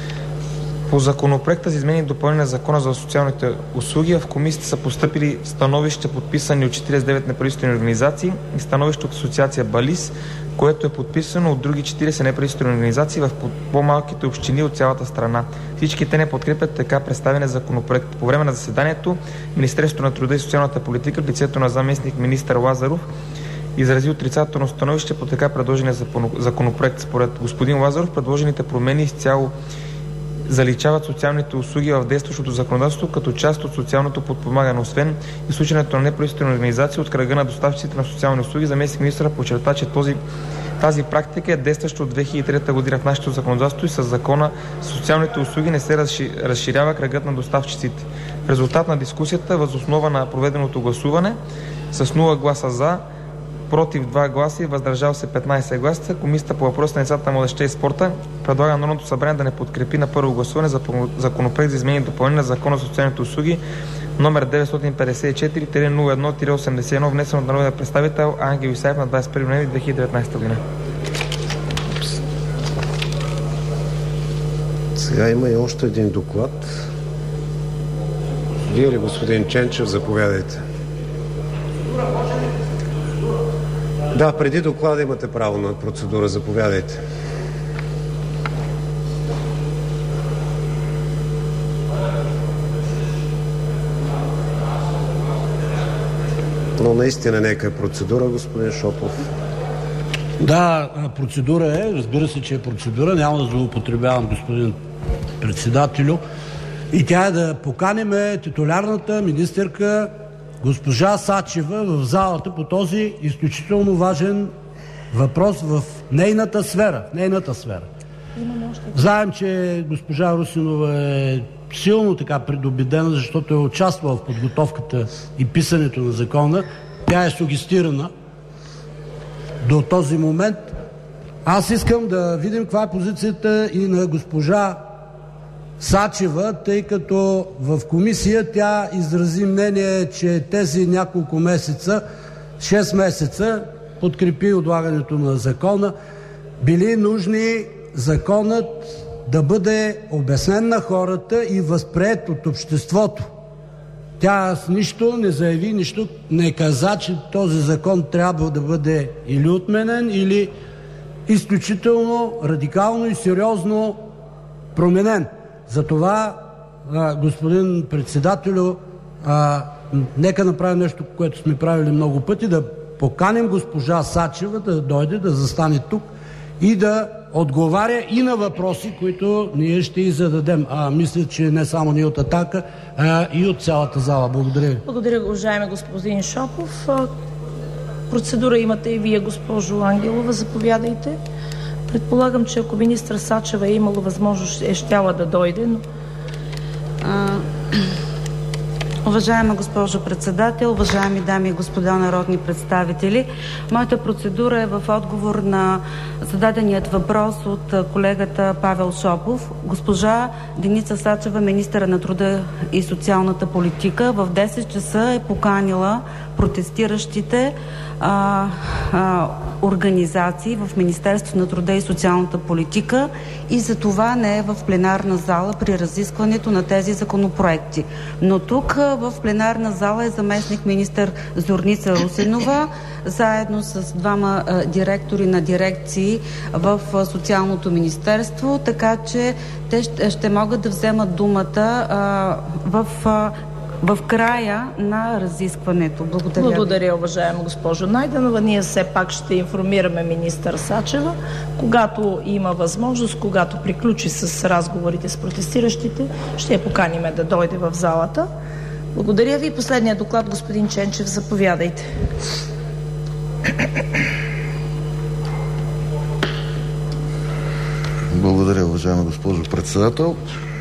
Speaker 9: По законопроекта за изменение и допълнение на Закона за социалните услуги в комисията са постъпили становища, подписани от 49 неправителствени организации, и становище от асоциация Балис, което е подписано от други 40 неправителствени организации в по-малките общини от цялата страна. Всички те не подкрепят така представения законопроект. По време на заседанието Министерството на труда и социалната политика в лицето на заместник министър Лазаров изрази отрицателно становище по така предложения законопроект. Според господин Лазаров, предложените промени изцяло заличават социалните услуги в действащото законодателство като част от социалното подпомагане. Освен изключването на неправителствени организации от кръга на доставчиците на социални услуги, заместник-министъра подчерта, че тази практика е действаща от 2003 година в нашето законодателство и с Закона за социалните услуги не се разширява кръгът на доставчиците. В резултат на дискусията, въз основа на проведеното гласуване, с 0 гласа за, против 2 гласа и въздържал се 15 гласа, Комисията по въпросите на децата, младежта и спорта предлага на Народното събрание да не подкрепи на първо гласуване за законопроект за изменение и допълнение на Закона за социалните услуги, номер 954-01-81, внесен от народния представител Ангел Исаев на 21 ноември 2019 година.
Speaker 10: Сега има и още един доклад. Вие ли, господин Ченчев, заповядайте. Да, преди доклада имате право на процедура. Заповядайте. Но наистина нека е процедура, господин Шопов.
Speaker 11: Да, процедура е. Разбира се, че е процедура. Няма да злоупотребявам, господин председателю. И тя е да поканим титулярната министърка госпожа Сачева в залата по този изключително важен въпрос в нейната сфера. Знаем, че госпожа Русинова е силно така предубедена, защото е участвала в подготовката и писането на закона. Тя е сугестирана до този момент. Аз искам да видим каква е позицията и на госпожа Сачева, тъй като в комисия тя изрази мнение, че тези няколко месеца, 6 месеца, подкрепи отлагането на закона, били нужни законът да бъде обяснен на хората и възприет от обществото. Тя с нищо не заяви, нищо не каза, че този закон трябва да бъде или отменен, или изключително радикално и сериозно променен. Затова, господин председателю, нека направим нещо, което сме правили много пъти, да поканим госпожа Сачева да дойде, да застане тук и да отговаря и на въпроси, които ние ще й зададем. Мисля, че не само ние от „Атака“, а и от цялата зала. Благодаря ви.
Speaker 4: Благодаря, уважаеми господин Шопов. Процедура имате и вие, госпожо Ангелова. Заповядайте. Предполагам, че ако министър Сачева е имала възможност, е щяла да дойде, но...
Speaker 12: Уважаема госпожо председател, уважаеми дами и господа народни представители, моята процедура е в отговор на зададеният въпрос от колегата Павел Шопов. Госпожа Деница Сачева, министъра на труда и социалната политика, в 10 часа е поканила протестиращите организации в Министерството на труда и социалната политика и за това не е в пленарна зала при разискването на тези законопроекти. Но тук в пленарна зала е заместник министър Зорница Русинова, заедно с двама директори на дирекции в Социалното министерство, така че те ще могат да вземат думата в края на разискването. Благодаря.
Speaker 4: Благодаря, уважаема госпожо Найденова. Ние все пак ще информираме министър Сачева, когато има възможност, когато приключи с разговорите с протестиращите, ще я поканим да дойде в залата. Благодаря ви. Последният доклад, господин Ченчев, заповядайте.
Speaker 13: Благодаря, уважаема госпожо председател.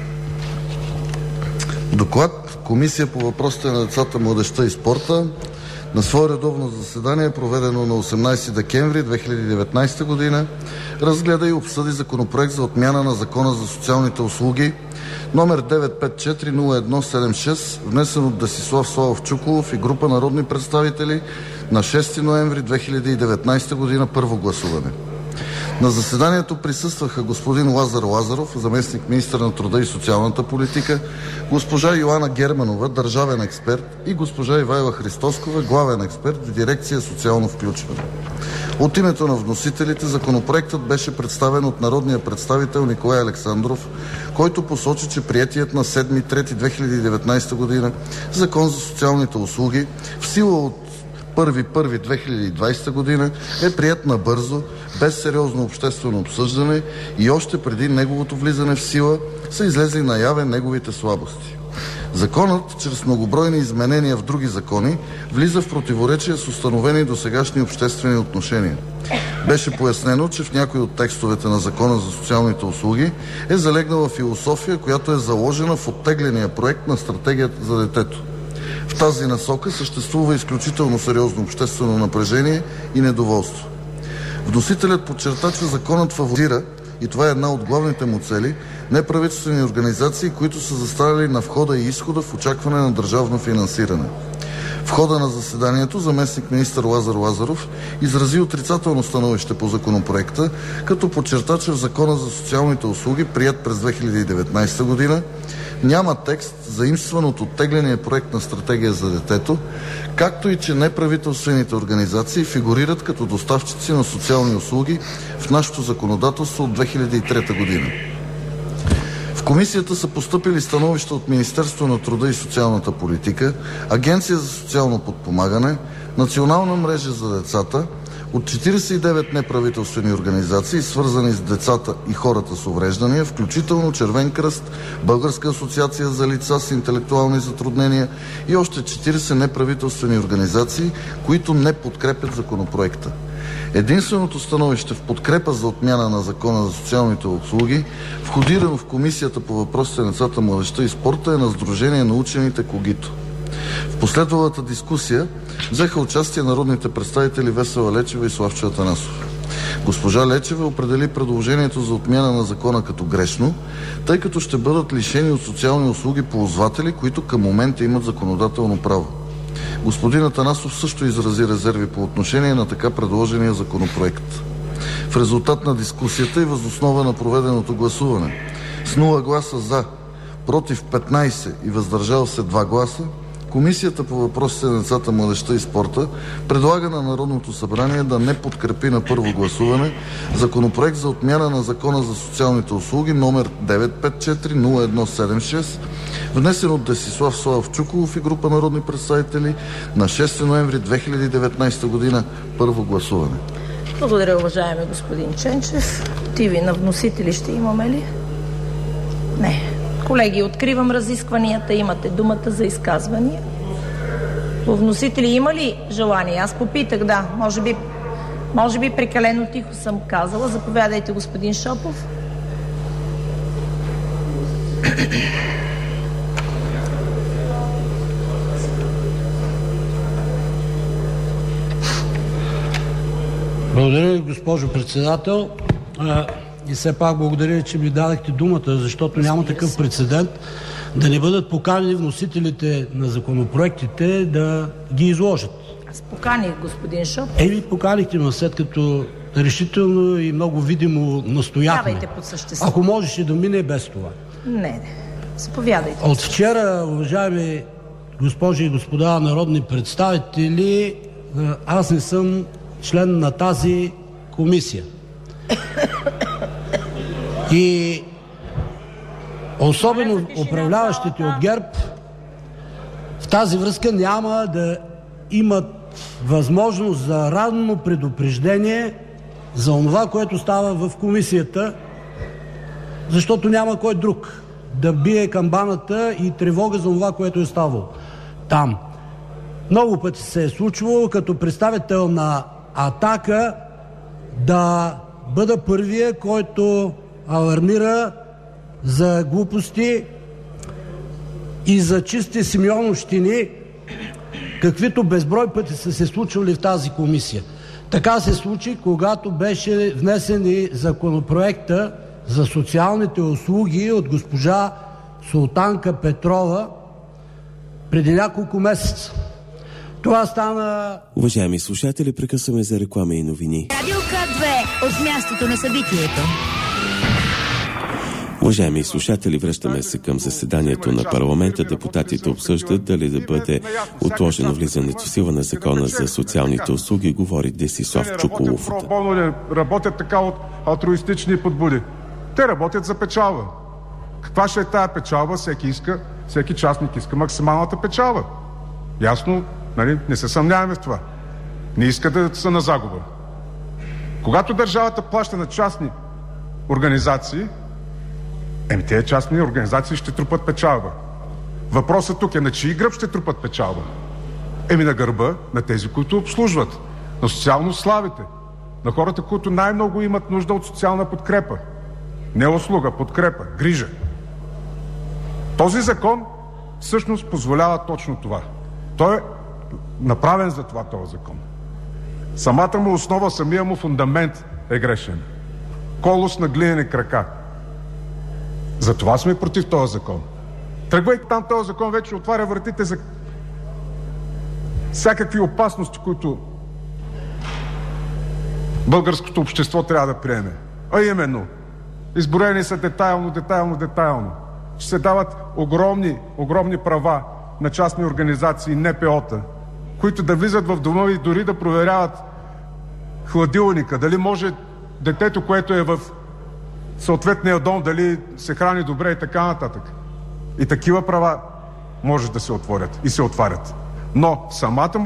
Speaker 13: Доклад Комисия по въпросите на децата, младежта и спорта на свое редовно заседание, проведено на 18 декември 2019 година, разгледа и обсъди Законопроект за отмяна на Закона за социалните услуги, номер 954-01-76, внесен от Десислав Славов Чуколов и група народни представители на 6 ноември 2019 година, първо гласуване. На заседанието присъстваха господин Лазар Лазаров, заместник-министър на труда и социалната политика, госпожа Йоана Германова, държавен експерт, и госпожа Ивайла Христоскова, главен експерт в дирекция „Социално включване“. От името на вносителите законопроектът беше представен от народния представител Николай Александров, който посочи, че приетият на 7 март 2019 година Закон за социалните услуги, в сила от 1.1.2020 година, е приет набързо, без сериозно обществено обсъждане и още преди неговото влизане в сила са излезли наяве неговите слабости. Законът, чрез многобройни изменения в други закони, влиза в противоречие с установени досегашни обществени отношения. Беше пояснено, че в някои от текстовете на Закона за социалните услуги е залегнала философия, която е заложена в оттегления проект на Стратегията за детето. В тази насока съществува изключително сериозно обществено напрежение и недоволство. Вносителят подчерта, че законът фаворизира, и това е една от главните му цели, неправителствени организации, които са застанали на входа и изхода в очакване на държавно финансиране. В хода на заседанието заместник-министър Лазар Лазаров изрази отрицателно становище по законопроекта, като подчерта, че в Закона за социалните услуги, приет през 2019 година, няма текст, заимстван от оттегления проект на Стратегия за детето, както и че неправителствените организации фигурират като доставчици на социални услуги в нашето законодателство от 2003 година. В комисията са постъпили становища от Министерство на труда и социалната политика, Агенция за социално подпомагане, Национална мрежа за децата, От 49 неправителствени организации, свързани с децата и хората с увреждания, включително Червен кръст, Българска асоциация за лица с интелектуални затруднения и още 40 неправителствени организации, които не подкрепят законопроекта. Единственото становище в подкрепа за отмяна на Закона за социалните услуги, входирано в Комисията по въпросите на децата, младежта и спорта, е на Сдружение на учените Когито. В последвалата дискусия взеха участие народните представители Весела Лечева и Славчо Атанасов. Госпожа Лечева определи предложението за отмяна на закона като грешно, тъй като ще бъдат лишени от социални услуги ползватели, които към момента имат законодателно право. Господин Атанасов също изрази резерви по отношение на така предложения законопроект. В резултат на дискусията и въз основа на проведеното гласуване с 0 гласа за, против 15 и въздържал се 2 гласа, Комисията по въпросите на децата, младежта и спорта предлага на Народното събрание да не подкрепи на първо гласуване Законопроект за отмяна на Закона за социалните услуги № 954-01-76, внесен от Десислав Славов Чуколов и група народни представители на 6 ноември 2019 година, първо гласуване.
Speaker 4: Благодаря, уважаеми господин Ченчев. Мотиви на вносители ще имаме ли? Не. Колеги, откривам разискванията. Имате думата за изказвания. По вносители има ли желание? Аз попитах, да. Може би прекалено тихо съм казала. Заповядайте, господин Шопов.
Speaker 11: Благодаря, госпожо председател. И все пак благодаря, че ми дадахте думата, защото няма такъв прецедент да не бъдат поканени вносителите на законопроектите да ги изложат.
Speaker 4: Аз поканих господин Шопов.
Speaker 11: Поканихте ме, след като решително и много видимо настояхме.
Speaker 4: Давайте по същество.
Speaker 11: Ако можеше да мине без това.
Speaker 4: Не. Заповядайте.
Speaker 11: От вчера, уважаеми госпожи и господа народни представители, аз не съм член на тази комисия. И особено управляващите от ГЕРБ в тази връзка няма да имат възможност за ранно предупреждение за онова, което става в комисията, защото няма кой друг да бие камбаната и тревога за това, което е ставало там. Много пъти се е случвало като представител на „Атака“ да бъда първия, който алармира за глупости и за чисти симеоновщини, каквито безброй пъти са се случвали в тази комисия. Така се случи, когато беше внесен и законопроекта за социалните услуги от госпожа Султанка Петрова преди няколко месеца. Това стана...
Speaker 2: Уважаеми слушатели, прекъсваме за реклама и новини.
Speaker 1: Радио К2 от мястото на събитието.
Speaker 2: Уважаеми слушатели, връщаме се към заседанието на парламента. Депутатите обсъждат дали да бъде отложено влизането в сила на Закона за социалните услуги, говори Десислав Чуколов.
Speaker 14: Пробовно работят така от алтруистични подбуди. Те работят за печалба. Каква ще е тая печалба? Всеки частник иска максималната печалба. Ясно, нали? Не се съмняваме в това. Не иска да са на загуба. Когато държавата плаща на частни организации, тези частни организации ще трупат печалба. Въпросът тук е на чии гръб ще трупат печалба? На гърба на тези, които обслужват, на социално слабите, на хората, които най-много имат нужда от социална подкрепа. Не услуга, подкрепа, грижа. Този закон всъщност позволява точно това. Той е направен за това, този закон. Самата му основа, самия му фундамент е грешен. Колос на глинени крака. Затова сме против този закон. Тръгвайки там, този закон вече отваря вратите за всякакви опасности, които българското общество трябва да приеме. А именно, изброени са детайлно. Ще се дават огромни права на частни организации, НПО-та, които да влизат в дома и дори да проверяват хладилника, дали може детето, което е в съответния дом, дали се храни добре и така нататък. И такива права може да се отворят и се отварят. Но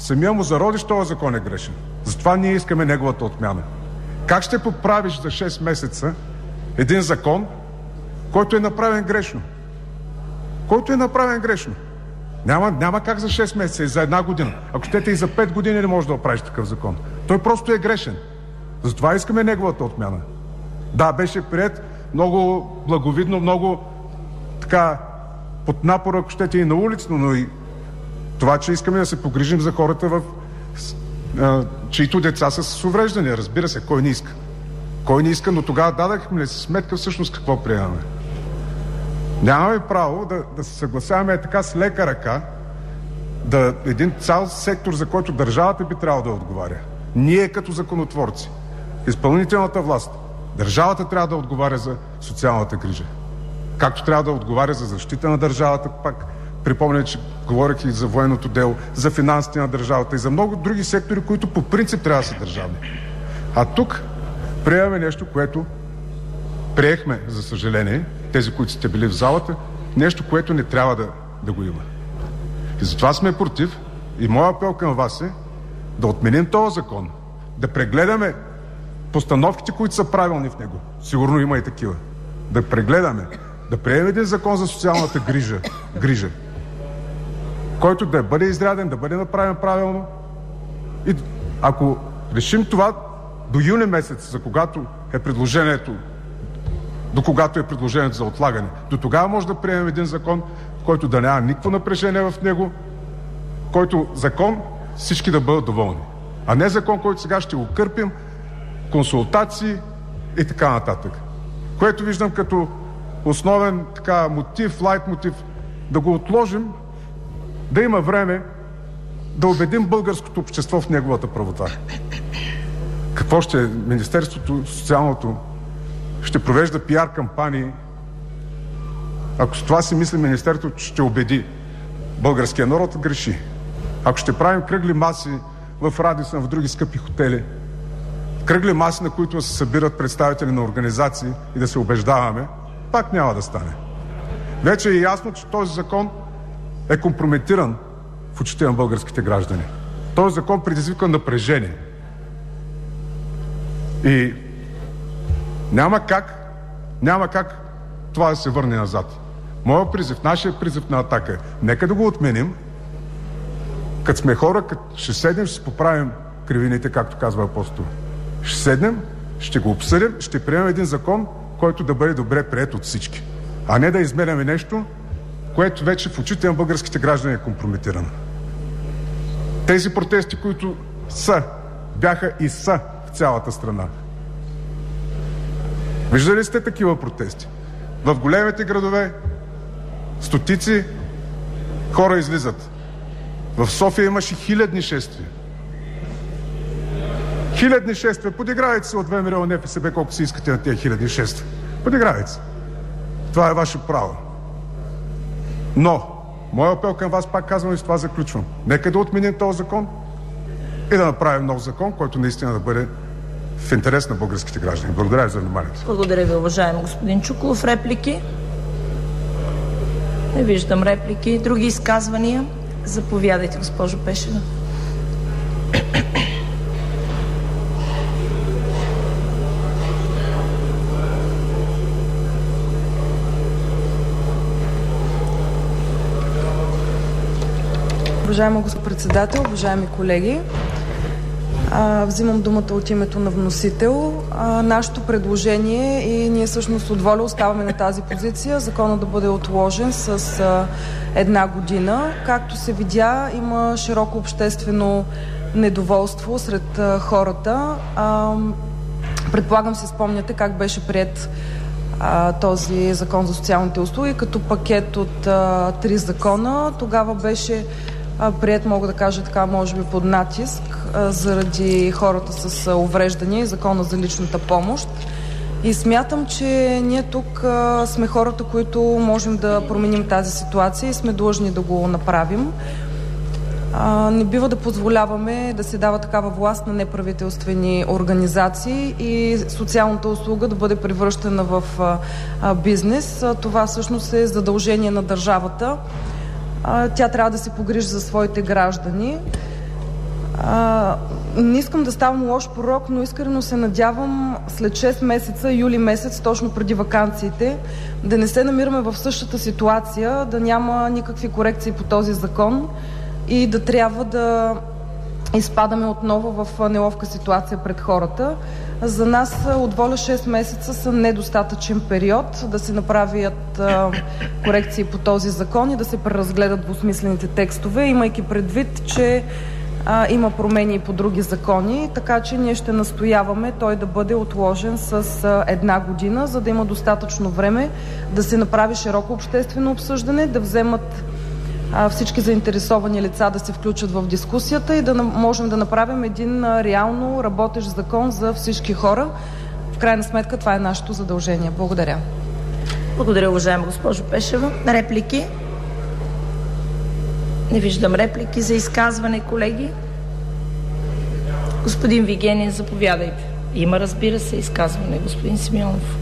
Speaker 14: самия му зародиш този закон е грешен. Затова ние искаме неговата отмяна. Как ще поправиш за 6 месеца един закон, който е направен грешно? Който е направен грешно. Няма как за 6 месеца и за 1 година. Ако щете и за 5 години не може да оправиш такъв закон. Той просто е грешен. Затова искаме неговата отмяна. Да, беше приет много благовидно, много така под напора, ако щете и на улицно, но и това, че искаме да се погрижим за хората, чието деца са с увреждания. Разбира се, кой не иска. Кой не иска, но тогава дадахме ли си сметка всъщност какво приемаме. Нямаме право да се съгласяваме така с лека ръка един цял сектор, за който държавата би трябвало да отговаря. Ние като законотворци, изпълнителната власт, държавата трябва да отговаря за социалната грижа. Както трябва да отговаря за защита на държавата, пак припомня, че говорих и за военното дело, за финансите на държавата и за много други сектори, които по принцип трябва да са държавни. А тук приемаме нещо, което приехме, за съжаление, тези, които сте били в залата, нещо, което не трябва да го има. И затова сме против и моят апел към вас е да отменим този закон, да прегледаме постановките, които са правилни в него. Сигурно има и такива. Да прегледаме, да приемем един закон за социалната грижа, който да бъде изряден, да бъде направен правилно. И ако решим това до юни месец, до когато е предложението за отлагане, до тогава може да приемем един закон, който да няма никакво напрежение в него, който закон всички да бъдат доволни. А не закон, който сега ще го кърпим, консултации и така нататък. Което виждам като основен лайт мотив да го отложим, да има време да убедим българското общество в неговата правота. Какво ще е? Министерството социалното ще провежда пиар кампании. Ако с това си мисли Министерството, че ще убеди българския народ, греши. Ако ще правим кръгли маси в Радисън, в други скъпи хотели, кръгли маси, на които се събират представители на организации и да се убеждаваме, пак няма да стане. Вече е ясно, че този закон е компрометиран в очите на българските граждани. Този закон предизвиква напрежение. И няма как това да се върне назад. Моят призив, нашия призив на Атака е: нека да го отменим. Като сме хора, ще седнем, ще си поправим кривините, както казва апостол. Ще седнем, ще го обсъдим, ще приемем един закон, който да бъде добре приет от всички. А не да изменяме нещо, което вече в очите на българските граждани е компрометирано. Тези протести, които бяха и са в цялата страна. Виждали сте такива протести? В големите градове стотици хора излизат. В София имаше хилядни шествия. Хилядни шествия. Подигравайте се от ВМРО, НФСБ, колко си искате на тези хилядни шествия. Подигравайте се. Това е ваше право. Но, моят апел към вас, пак казвам и с това заключвам. Нека да отменим този закон и да направим нов закон, който наистина да бъде в интерес на българските граждани. Благодаря ви за вниманието.
Speaker 4: Благодаря ви, уважаеми господин Чуколов. Реплики? Не виждам реплики. Други изказвания? Заповядайте, госпожо Пешева.
Speaker 5: Уважаема госпожо председател, уважаеми колеги, взимам думата от името на вносител. Нашето предложение и ние всъщност от ВОЛЯ оставаме на тази позиция, законът да бъде отложен с 1 година. Както се видя, има широко обществено недоволство сред хората. Предполагам си спомняте как беше приет този закон за социалните услуги като пакет от 3 закона. Тогава беше приет, мога да кажа така, може би под натиск заради хората с увреждания и закона за личната помощ. И смятам, че ние тук сме хората, които можем да променим тази ситуация и сме длъжни да го направим. Не бива да позволяваме да се дава такава власт на неправителствени организации и социалната услуга да бъде превръщана в бизнес. Това всъщност е задължение на държавата. Тя трябва да се погрижи за своите граждани. Не искам да ставам лош пророк, но искрено се надявам след 6 месеца, юли месец, точно преди ваканциите, да не се намираме в същата ситуация, да няма никакви корекции по този закон и да трябва да изпадаме отново в неловка ситуация пред хората. За нас от ВОЛЯ 6 месеца са недостатъчен период да се направят корекции по този закон и да се преразгледат двусмислените текстове, имайки предвид, че има промени и по други закони, така че ние ще настояваме той да бъде отложен с 1 година, за да има достатъчно време да се направи широко обществено обсъждане, да вземат всички заинтересовани лица да се включат в дискусията и да можем да направим един реално работещ закон за всички хора. В крайна сметка това е нашето задължение. Благодаря.
Speaker 4: Благодаря, уважаема госпожо Пешева. Реплики? Не виждам реплики за изказване, колеги. Господин Вигенин, заповядайте. Има, разбира се, изказване. Господин Симеонов.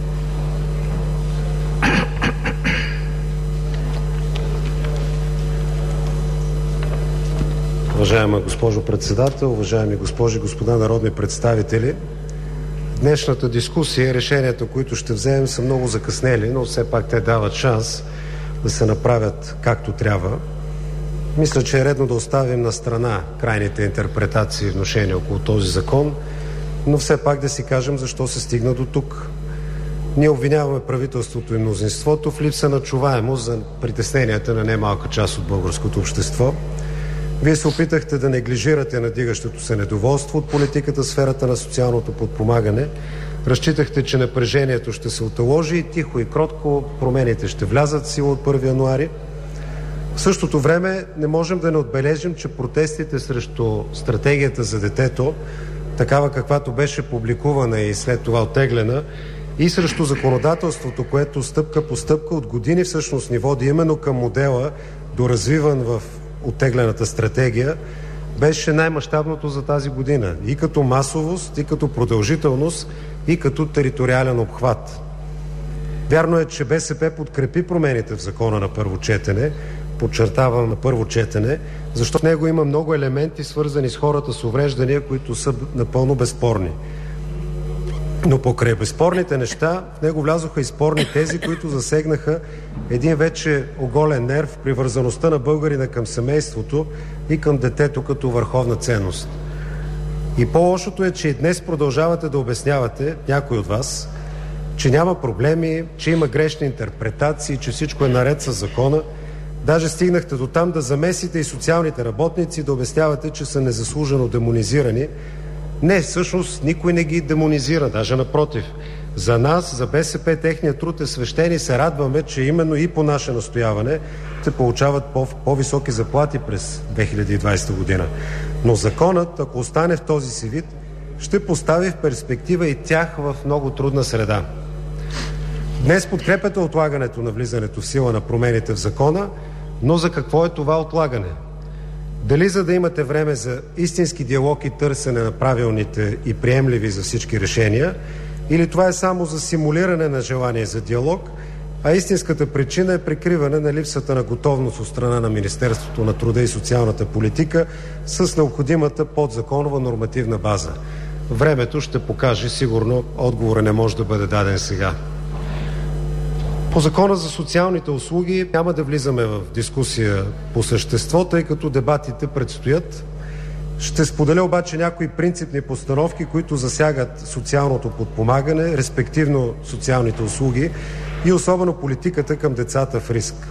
Speaker 10: Уважаема госпожо председател, уважаеми госпожи и господа народни представители, днешната дискусия и решенията, които ще вземем, са много закъснели, но все пак те дават шанс да се направят както трябва. Мисля, че е редно да оставим на страна крайните интерпретации и внушения около този закон, но все пак да си кажем защо се стигна до тук. Ние обвиняваме правителството и мнозинството в липса на чуваемост за притесненията на немалка част от българското общество. Вие се опитахте да неглижирате надигащото се недоволство от политиката в сферата на социалното подпомагане. Разчитахте, че напрежението ще се отложи и тихо и кротко промените ще влязат в сила от 1 януари. В същото време не можем да не отбележим, че протестите срещу стратегията за детето, такава каквато беше публикувана и след това оттеглена, и срещу законодателството, което стъпка по стъпка от години всъщност ни води именно към модела, доразвиван в оттеглената стратегия, беше най-мащабното за тази година. И като масовост, и като продължителност, и като териториален обхват. Вярно е, че БСП подкрепи промените в закона на първо четене, подчертавам на първо четене, защото в него има много елементи, свързани с хората с увреждания, които са напълно безспорни. Но покрай безспорните неща, в него влязоха и спорни тези, които засегнаха един вече оголен нерв, привързаността на българина към семейството и към детето като върховна ценност. И по-лошото е, че и днес продължавате да обяснявате, някой от вас, че няма проблеми, че има грешни интерпретации, че всичко е наред с закона. Даже стигнахте до там да замесите и социалните работници, да обяснявате, че са незаслужено демонизирани. Не, всъщност никой не ги демонизира, даже напротив. За нас, за БСП, техният труд е свещен и се радваме, че именно и по наше настояване се получават по-високи заплати през 2020 година. Но законът, ако остане в този си вид, ще постави в перспектива и тях в много трудна среда. Днес подкрепяте отлагането на влизането в сила на промените в закона, но за какво е това отлагане? Дали за да имате време за истински диалог и търсене на правилните и приемливи за всички решения, или това е само за симулиране на желание за диалог, а истинската причина е прикриване на липсата на готовност от страна на Министерството на труда и социалната политика с необходимата подзаконова нормативна база. Времето ще покаже, сигурно отговорът не може да бъде даден сега. По закона за социалните услуги няма да влизаме в дискусия по същество, тъй като дебатите предстоят. Ще споделя обаче някои принципни постановки, които засягат социалното подпомагане, респективно социалните услуги и особено политиката към децата в риск.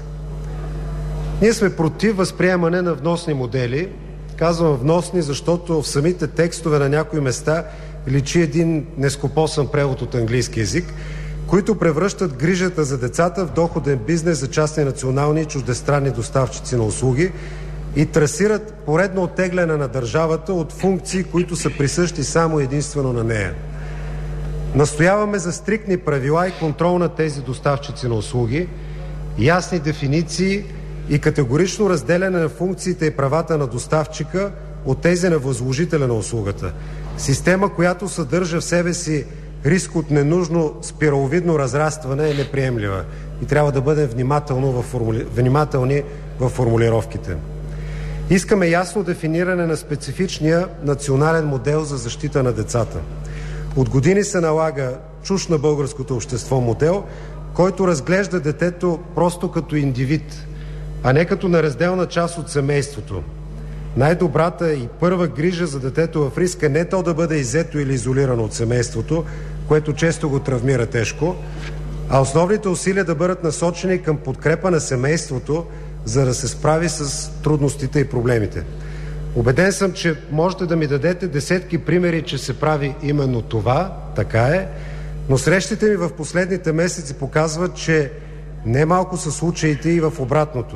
Speaker 10: Ние сме против възприемане на вносни модели. Казвам вносни, защото в самите текстове на някои места личи един нескопосан превод от английски език, които превръщат грижата за децата в доходен бизнес за частни национални и чуждестранни доставчици на услуги и трасират поредно оттегляне на държавата от функции, които са присъщи само единствено на нея. Настояваме за стриктни правила и контрол на тези доставчици на услуги, ясни дефиниции и категорично разделяне на функциите и правата на доставчика от тези на възложителя на услугата. Система, която съдържа в себе си риск от ненужно спираловидно разрастване, е неприемлива и трябва да бъдем внимателни в формулировките. Искаме ясно дефиниране на специфичния национален модел за защита на децата. От години се налага чужд на българското общество модел, който разглежда детето просто като индивид, а не като неразделна част от семейството. Най-добрата и първа грижа за детето в риск е не то да бъде иззето или изолирано от семейството, което често го травмира тежко, а основните усилия да бъдат насочени към подкрепа на семейството, за да се справи с трудностите и проблемите. Убеден съм, че можете да ми дадете десетки примери, че се прави именно това, така е, но срещите ми в последните месеци показват, че немалко са случаите и в обратното.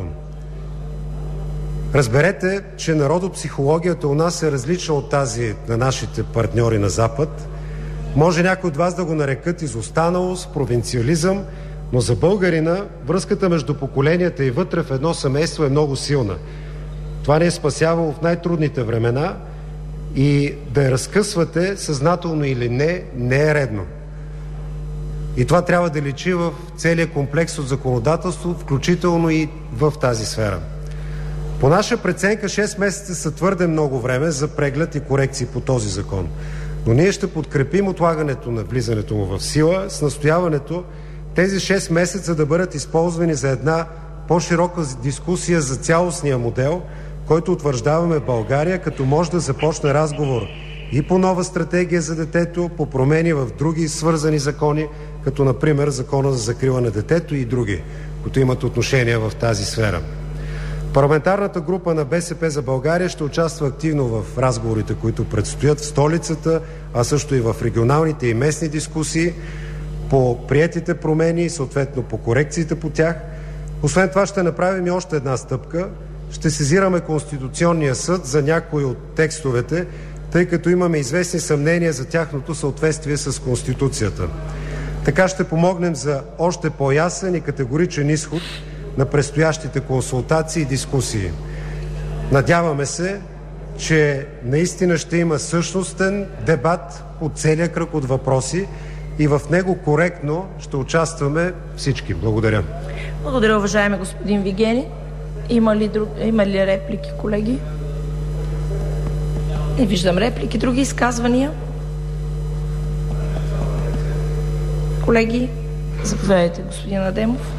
Speaker 10: Разберете, че народопсихологията у нас е различна от тази на нашите партньори на Запад. Може някой от вас да го нарекат изостаналост, провинциализъм, но за българина връзката между поколенията и вътре в едно семейство е много силна. Това ни е спасявало в най-трудните времена и да я разкъсвате, съзнателно или не, не е редно. И това трябва да личи в целия комплекс от законодателство, включително и в тази сфера. По наша преценка 6 месеца са твърде много време за преглед и корекции по този закон. Но ние ще подкрепим отлагането на влизането му в сила с настояването тези 6 месеца да бъдат използвани за една по-широка дискусия за цялостния модел, който утвърждаваме в България, като може да започне разговор и по нова стратегия за детето, по промени в други свързани закони, като например Закона за закрила на детето и други, които имат отношение в тази сфера. Парламентарната група на БСП за България ще участва активно в разговорите, които предстоят в столицата, а също и в регионалните и местни дискусии по приетите промени и съответно по корекциите по тях. Освен това ще направим и още една стъпка. Ще сезираме Конституционния съд за някои от текстовете, тъй като имаме известни съмнения за тяхното съответствие с Конституцията. Така ще помогнем за още по-ясен и категоричен изход на предстоящите консултации и дискусии. Надяваме се, че наистина ще има същностен дебат по целия кръг от въпроси и в него коректно ще участваме всички. Благодаря.
Speaker 4: Благодаря, уважаеми господин Вигенин. Има ли реплики, колеги? Не виждам реплики. Други изказвания? Колеги, заповядайте, господин Адемов.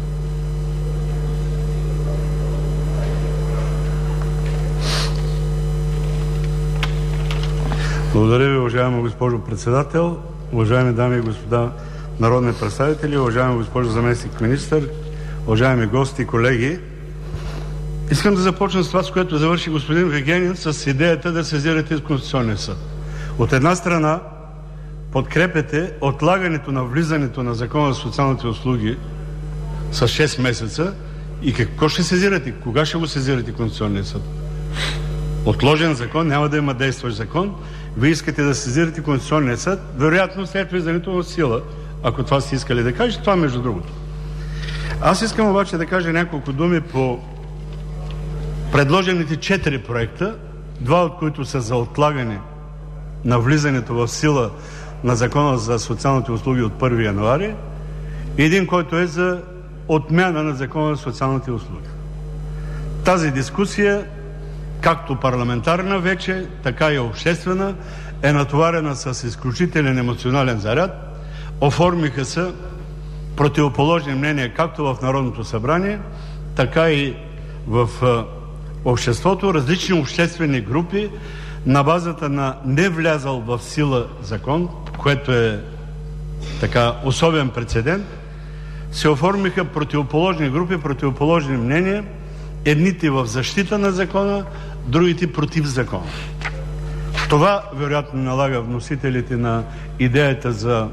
Speaker 6: Благодаря ви, уважаема госпожо председател, уважаеми дами и господа народни представители, уважаема госпожо заместник-министър, уважаеми гости и колеги. Искам да започна с това, с което завърши господин Вигенин, с идеята да сезирате Конституционния съд. От една страна подкрепяте отлагането на влизането на Закона за социалните услуги с 6 месеца и какво ще сезирате? Кога ще го сезирате Конституционния съд? Отложен закон, няма да има действащ закон. Вие искате да сезирате Конституционния съд, вероятно след влизането в сила, ако това сте искали да кажете, това между другото. Аз искам обаче да кажа няколко думи по предложените 4 проекта, 2 от които са за отлагане на влизането в сила на Закона за социалните услуги от 1 януари и един, който е за отмяна на Закона за социалните услуги. Тази дискусия, както парламентарна вече, така и обществена, е натоварена с изключителен емоционален заряд. Оформиха се противоположни мнения както в Народното събрание, така и в обществото, различни обществени групи на базата на невлязъл в сила закон, което е така особен прецедент, се оформиха противоположни групи, противоположни мнения, едните в защита на закона, другите против закона. Това вероятно налага вносителите на идеята за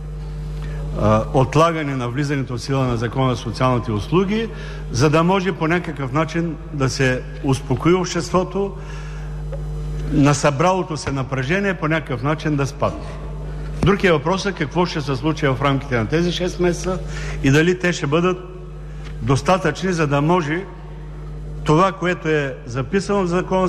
Speaker 6: отлагане на влизането в сила на Закона за социалните услуги, за да може по някакъв начин да се успокои обществото, на събралото се напрежение по някакъв начин да спадне. Друг е въпросът какво ще се случи в рамките на тези 6 месеца и дали те ще бъдат достатъчни, за да може това, което е записано в Закона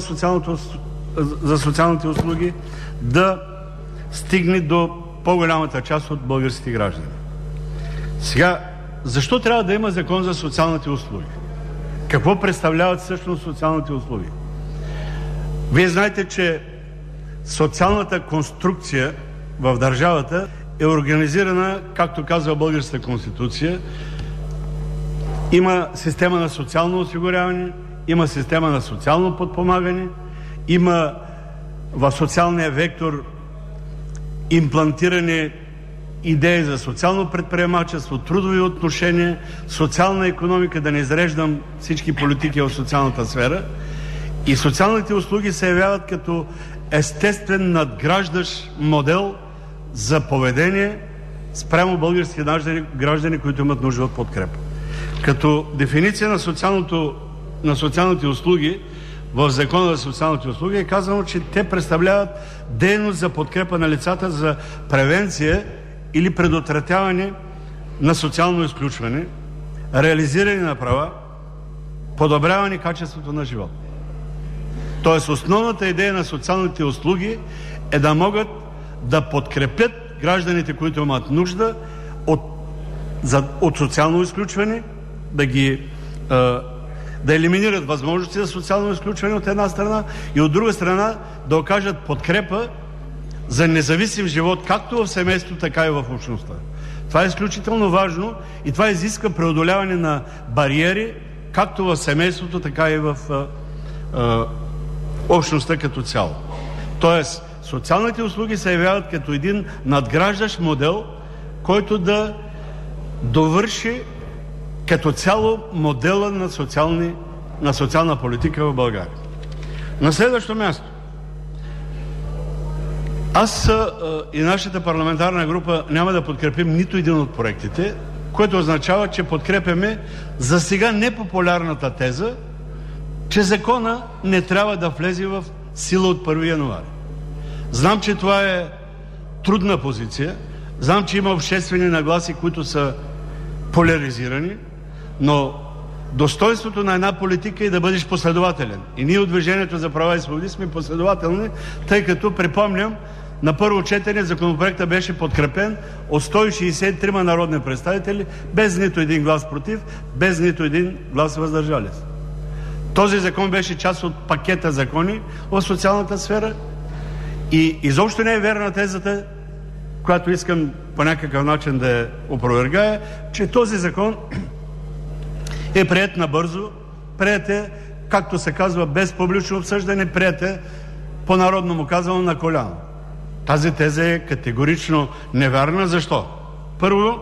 Speaker 6: за социалните услуги, да стигне до по-голямата част от българските граждани. Сега, защо трябва да има Закон за социалните услуги? Какво представляват всъщност социалните услуги? Вие знаете, че социалната конструкция в държавата е организирана, както казва Българската конституция. Има система на социално осигуряване, има система на социално подпомагане, има в социалния вектор имплантиране идеи за социално предприемачество, трудови отношения, социална икономика, да не изреждам всички политики в социалната сфера. И социалните услуги се явяват като естествен надграждащ модел за поведение спрямо български граждани, които имат нужда от подкрепа. Като дефиниция на социалните услуги в Закона за социалните услуги е казано, че те представляват дейност за подкрепа на лицата за превенция или предотвратяване на социално изключване, реализиране на права, подобряване качеството на живот. Тоест основната идея на социалните услуги е да могат да подкрепят гражданите, които имат нужда от социално изключване, да елиминират възможности за социално изключване от една страна и от друга страна да окажат подкрепа за независим живот както в семейството, така и в общността. Това е изключително важно и това изисква преодоляване на бариери както в семейството, така и в общността като цяло. Тоест, социалните услуги се явяват като един надграждащ модел, който да довърши като цяло модела на социална политика в България. На следващо място, аз и нашата парламентарна група няма да подкрепим нито един от проектите, което означава, че подкрепяме за сега непопулярната теза, че закона не трябва да влезе в сила от 1 януари. Знам, че това е трудна позиция, знам, че има обществени нагласи, които са поляризирани, но достоинството на една политика е да бъдеш последователен. И ние от Движението за права и свободи сме последователни, тъй като, припомням, на първо четене законопроектът беше подкрепен от 163 народни представители, без нито един глас против, без нито един глас въздържали се. Този закон беше част от пакета закони в социалната сфера и изобщо не е вярна тезата, която искам по някакъв начин да я опровергая, че този закон е приет набързо, приет е, както се казва, без публично обсъждане, приет е, по-народно му казано, на коляно. Тази теза е категорично невярна. Защо? Първо,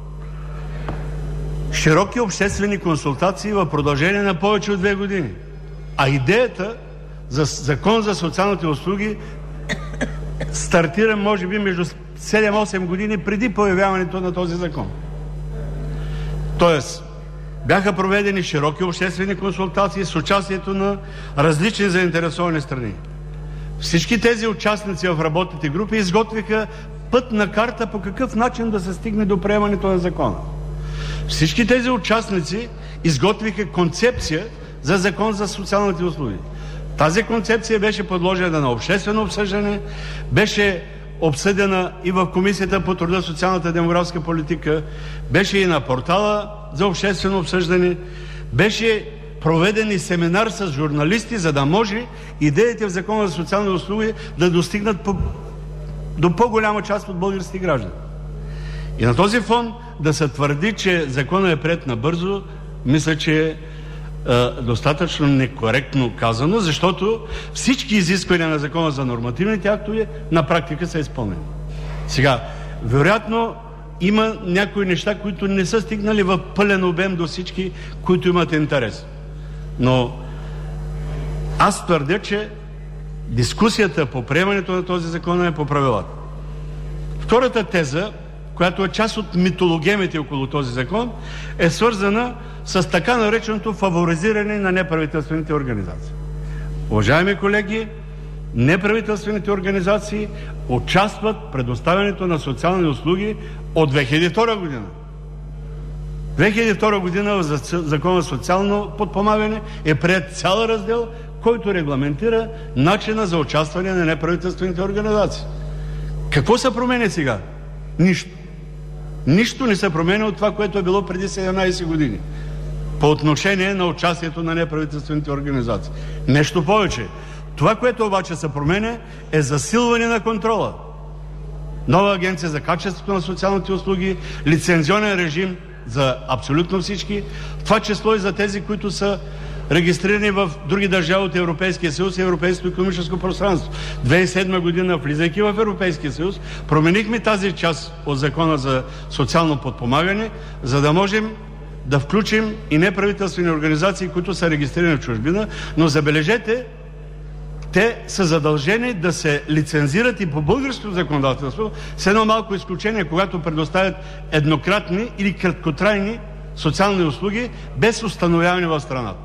Speaker 6: широки обществени консултации в продължение на повече от 2 години. А идеята за закон за социалните услуги стартира, може би, между 7-8 години преди появяването на този закон. Тоест, бяха проведени широки обществени консултации с участието на различни заинтересовани страни. Всички тези участници в работните групи изготвиха пътна карта по какъв начин да се стигне до приемането на закона. Всички тези участници изготвиха концепция за закон за социалните услуги. Тази концепция беше подложена на обществено обсъждане, беше обсъдена и в Комисията по труда, социалната и демографска политика, беше и на портала за обществено обсъждане, беше проведен и семинар с журналисти, за да може идеите в Закона за социални услуги да достигнат до по-голяма част от българските граждани. И на този фон да се твърди, че законът е приет набързо, мисля, че е достатъчно некоректно казано, защото всички изисквания на Закона за нормативните актове на практика са изпълнени. Сега, вероятно има някои неща, които не са стигнали в пълен обем до всички, които имат интерес. Но аз твърдя, че дискусията по приемането на този закон е по правилата. Втората теза, която е част от митологемите около този закон, е свързана с така нареченото фаворизиране на неправителствените организации. Уважаеми колеги, неправителствените организации участват в предоставянето на социални услуги от 2002 година. 2002 година в Закона за социално подпомагане е приет цял раздел, който регламентира начина за участване на неправителствените организации. Какво се променя сега? Нищо. Нищо не се променя от това, което е било преди 17 години по отношение на участието на неправителствените организации. Нещо повече. Това, което обаче се променя, е засилване на контрола. Нова агенция за качеството на социалните услуги, лицензионен режим за абсолютно всички, в това число и за тези, които са регистрирани в други държави от Европейския съюз и Европейското икономическо пространство. 2007 година, влизайки в Европейския съюз, променихме тази част от Закона за социално подпомагане, за да можем да включим и неправителствени организации, които са регистрирани в чужбина, но забележете, те са задължени да се лицензират и по българското законодателство, с едно малко изключение, когато предоставят еднократни или краткотрайни социални услуги без установяване в страната.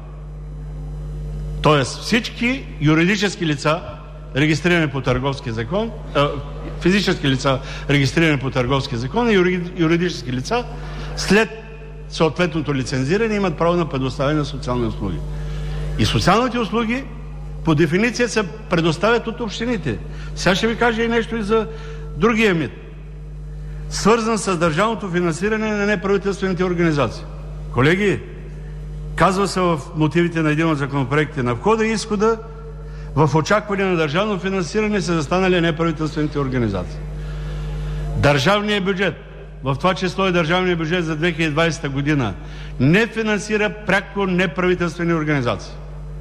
Speaker 6: Тоест всички юридически лица, регистрирани по Търговския закон, физически лица, регистрирани по Търговския закон и юридически лица, след съответното лицензиране имат право на предоставяне на социални услуги. И социалните услуги по дефиниция се предоставят от общините. Сега ще ви кажа и нещо и за другия мит, свързан с държавното финансиране на неправителствените организации. Колеги, казва се в мотивите на един от законопроектите: на входа и изхода в очакване на държавно финансиране са застанали неправителствените организации. Държавният бюджет, в това число и държавният бюджет за 2020 година, не финансира пряко неправителствени организации.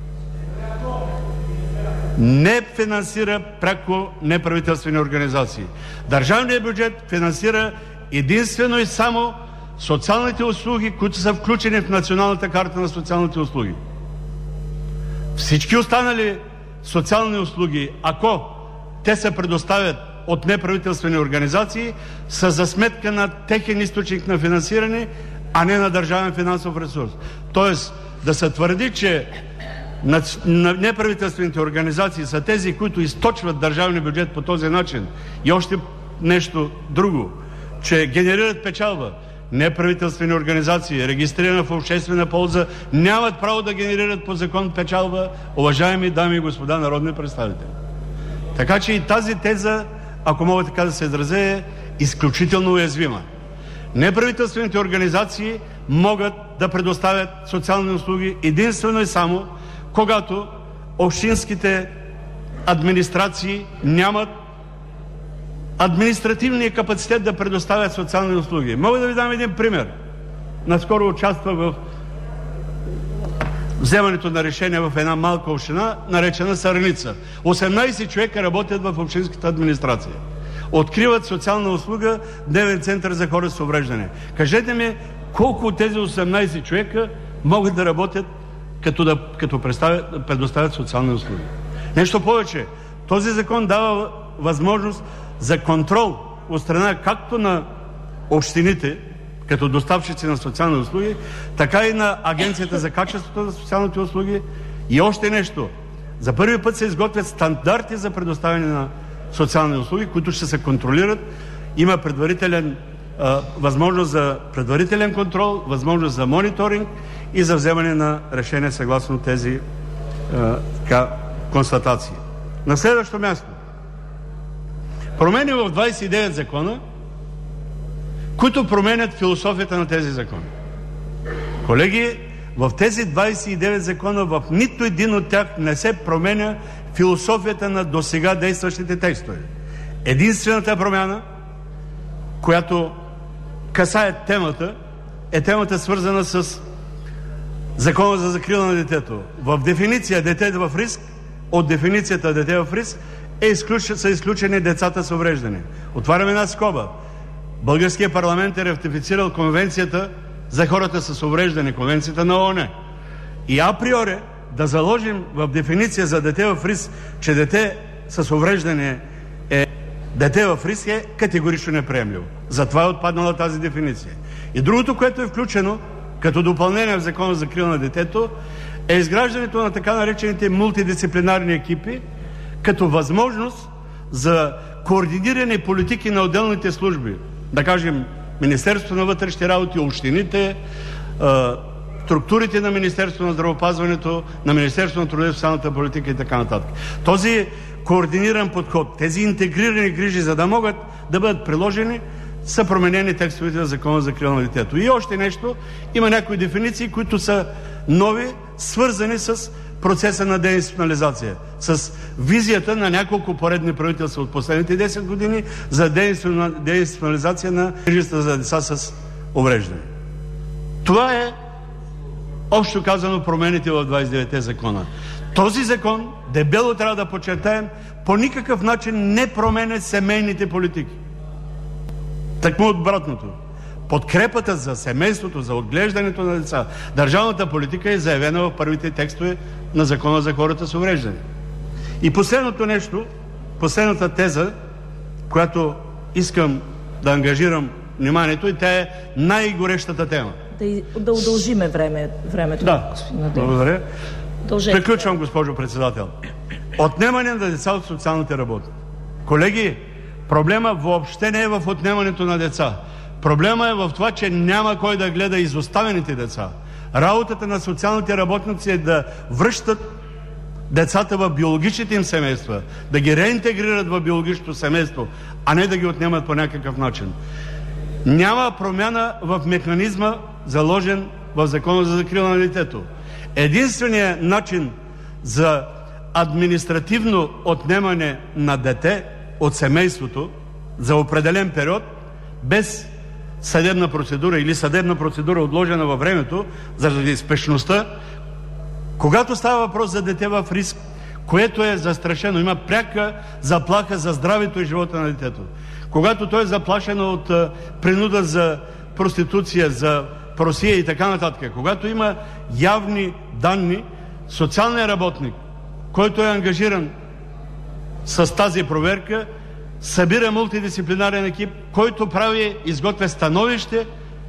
Speaker 6: Не финансира пряко неправителствени организации. Държавният бюджет финансира единствено и само социалните услуги, които са включени в Националната карта на социалните услуги. Всички останали социални услуги, ако те се предоставят от неправителствени организации, са за сметка на техен източник на финансиране, а не на държавен финансов ресурс. Тоест, да се твърди, че неправителствените организации са тези, които източват държавния бюджет по този начин, и още нещо друго, че генерират печалба. Неправителствени организации, регистрирани в обществена полза, нямат право да генерират по закон печалба, уважаеми дами и господа народни представители. Така че и тази теза, ако мога така да се изразя, е изключително уязвима. Неправителствените организации могат да предоставят социални услуги единствено и само когато общинските администрации нямат административния капацитет да предоставят социални услуги. Мога да ви дам един пример. Наскоро участвах в вземането на решение в една малка община, наречена Сърница. 18 човека работят в общинската администрация. Откриват социална услуга дневен център за хора с увреждане. Кажете ми, колко от тези 18 човека могат да работят като предоставят социални услуги? Нещо повече, този закон дава възможност за контрол от страна както на общините, като доставчици на социални услуги, така и на Агенцията за качеството на социалните услуги. И още нещо. За първи път се изготвят стандарти за предоставяне на социални услуги, които ще се контролират. Има възможност за предварителен контрол, възможност за мониторинг и за вземане на решения съгласно тези констатации. На следващо място. Промени в 29 закона, които променят философията на тези закони. Колеги, в тези 29 закона, в нито един от тях не се променя философията на досега действащите текстове. Единствената промяна, която касае темата, е темата свързана с Закона за закрила на детето. В дефиниция дете в риск, от дефиницията дете в риск са изключени децата с увреждане. Отварям една скоба. Българският парламент е ратифицирал Конвенцията за хората с увреждане, Конвенцията на ООН. И априори да заложим в дефиниция за дете в риск, че дете с увреждане е дете в риск, е категорично неприемливо. Затова е отпаднала тази дефиниция. И другото, което е включено като допълнение в Закона за закрила на детето, е изграждането на така наречените мултидисциплинарни екипи, като възможност за координиране политики на отделните служби. Да кажем, Министерството на вътрешните работи, общините, структурите на Министерството на здравеопазването, на Министерството на труда и социалната политика и така нататък. Този координиран подход, тези интегрирани грижи, за да могат да бъдат приложени, са променени текстовете на Закона за закрила на детето. И още нещо, има някои дефиниции, които са нови, свързани с процеса на деинституционализация, с визията на няколко поредни правителства от последните 10 години за деинституционализация на грижата за деца с увреждане. Това е, общо казано, промените в 29-те закона. Този закон, дебело трябва да подчертаем, по никакъв начин не променя семейните политики. Такмо обратното. Подкрепата за семейството, за отглеждането на деца, държавната политика е заявена в първите текстове на Закона за хората с увреждане. И последното нещо, последната теза, която искам да ангажирам вниманието, и тя е най-горещата тема.
Speaker 4: Да удължиме времето.
Speaker 6: Да, благодаря. Приключвам,
Speaker 4: време.
Speaker 6: госпожо председател. Отнемане на деца от социалните работи. Колеги, проблема въобще не е в отнемането на деца. Проблема е в това, че няма кой да гледа изоставените деца. Работата на социалните работници е да връщат децата в биологичните им семейства, да ги реинтегрират в биологичното семейство, а не да ги отнемат по някакъв начин. Няма промяна в механизма, заложен в Закона за закрила на детето. Единственият начин за административно отнемане на дете от семейството за определен период, без съдебна процедура или съдебна процедура отложена във времето, заради спешността, когато става въпрос за дете в риск, което е застрашено, има пряка заплаха за здравето и живота на детето, когато той е заплашено от принуда за проституция, за просия и така нататък, когато има явни данни, социалният работник, който е ангажиран с тази проверка, събира мултидисциплинарен екип, който изготвя становище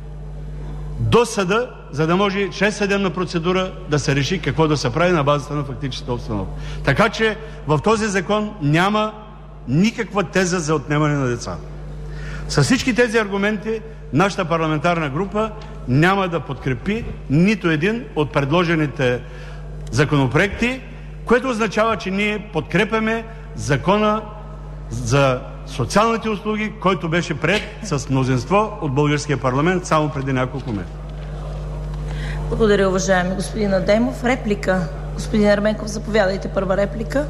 Speaker 6: до съда, за да може чрез съдебна процедура да се реши какво да се прави на базата на фактическата обстановка. Така че в този закон няма никаква теза за отнемане на деца. С всички тези аргументи нашата парламентарна група няма да подкрепи нито един от предложените законопроекти, което означава, че ние подкрепяме Закона за социалните услуги, който беше приет с мнозинство от българския парламент само преди няколко месеца.
Speaker 4: Благодаря, уважаеми господин Адемов. Реплика? Господин Ерменков, заповядайте, първа реплика.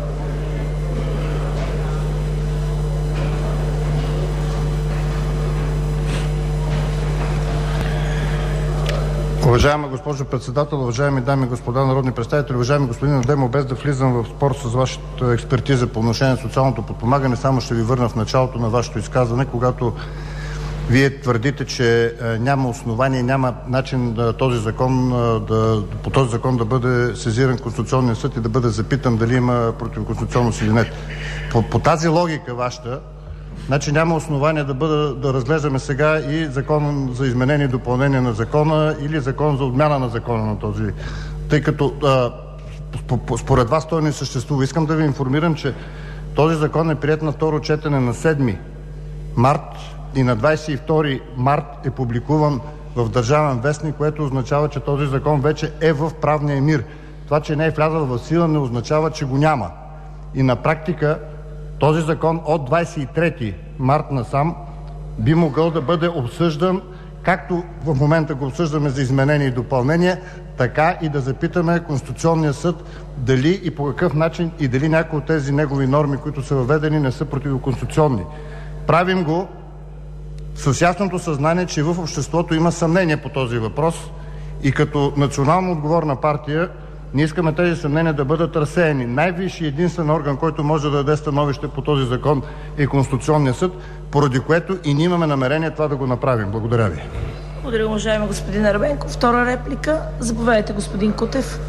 Speaker 15: Уважаема госпожо председател, уважаеми дами и господа народни представители, уважаеми господин Адемов, без да влизам в спор с вашата експертиза по отношение на социалното подпомагане, само ще ви върна в началото на вашето изказване, когато вие твърдите, че няма основание, няма начин по този закон да бъде сезиран Конституционния съд и да бъде запитан дали има противоконституционност или не. По тази логика вашата, значи няма основание да разглеждаме сега и закон за изменение и допълнение на закона или закон за отмяна на закона на този, тъй като според вас той не съществува. Искам да ви информирам, че този закон е приет на второ четене на 7 март и на 22 март е публикуван в Държавен вестник, което означава, че този закон вече е в правния мир. Това, че не е влязъл в сила, не означава, че го няма. И на практика този закон от 23 март насам би могъл да бъде обсъждан, както в момента го обсъждаме за изменение и допълнение, така и да запитаме Конституционния съд дали и по какъв начин и дали някои от тези негови норми, които са въведени, не са противоконституционни. Правим го с ясното съзнание, че в обществото има съмнение по този въпрос и като национално отговорна партия ние искаме тези съмнения да бъдат разсеяни. Най-висшият единствен орган, който може да даде становище по този закон, е Конституционния съд, поради което и ние имаме намерение това да го направим. Благодаря ви.
Speaker 4: Благодаря, уважаеми господин Ерменков. Втора реплика. Заповядайте, господин Кутев.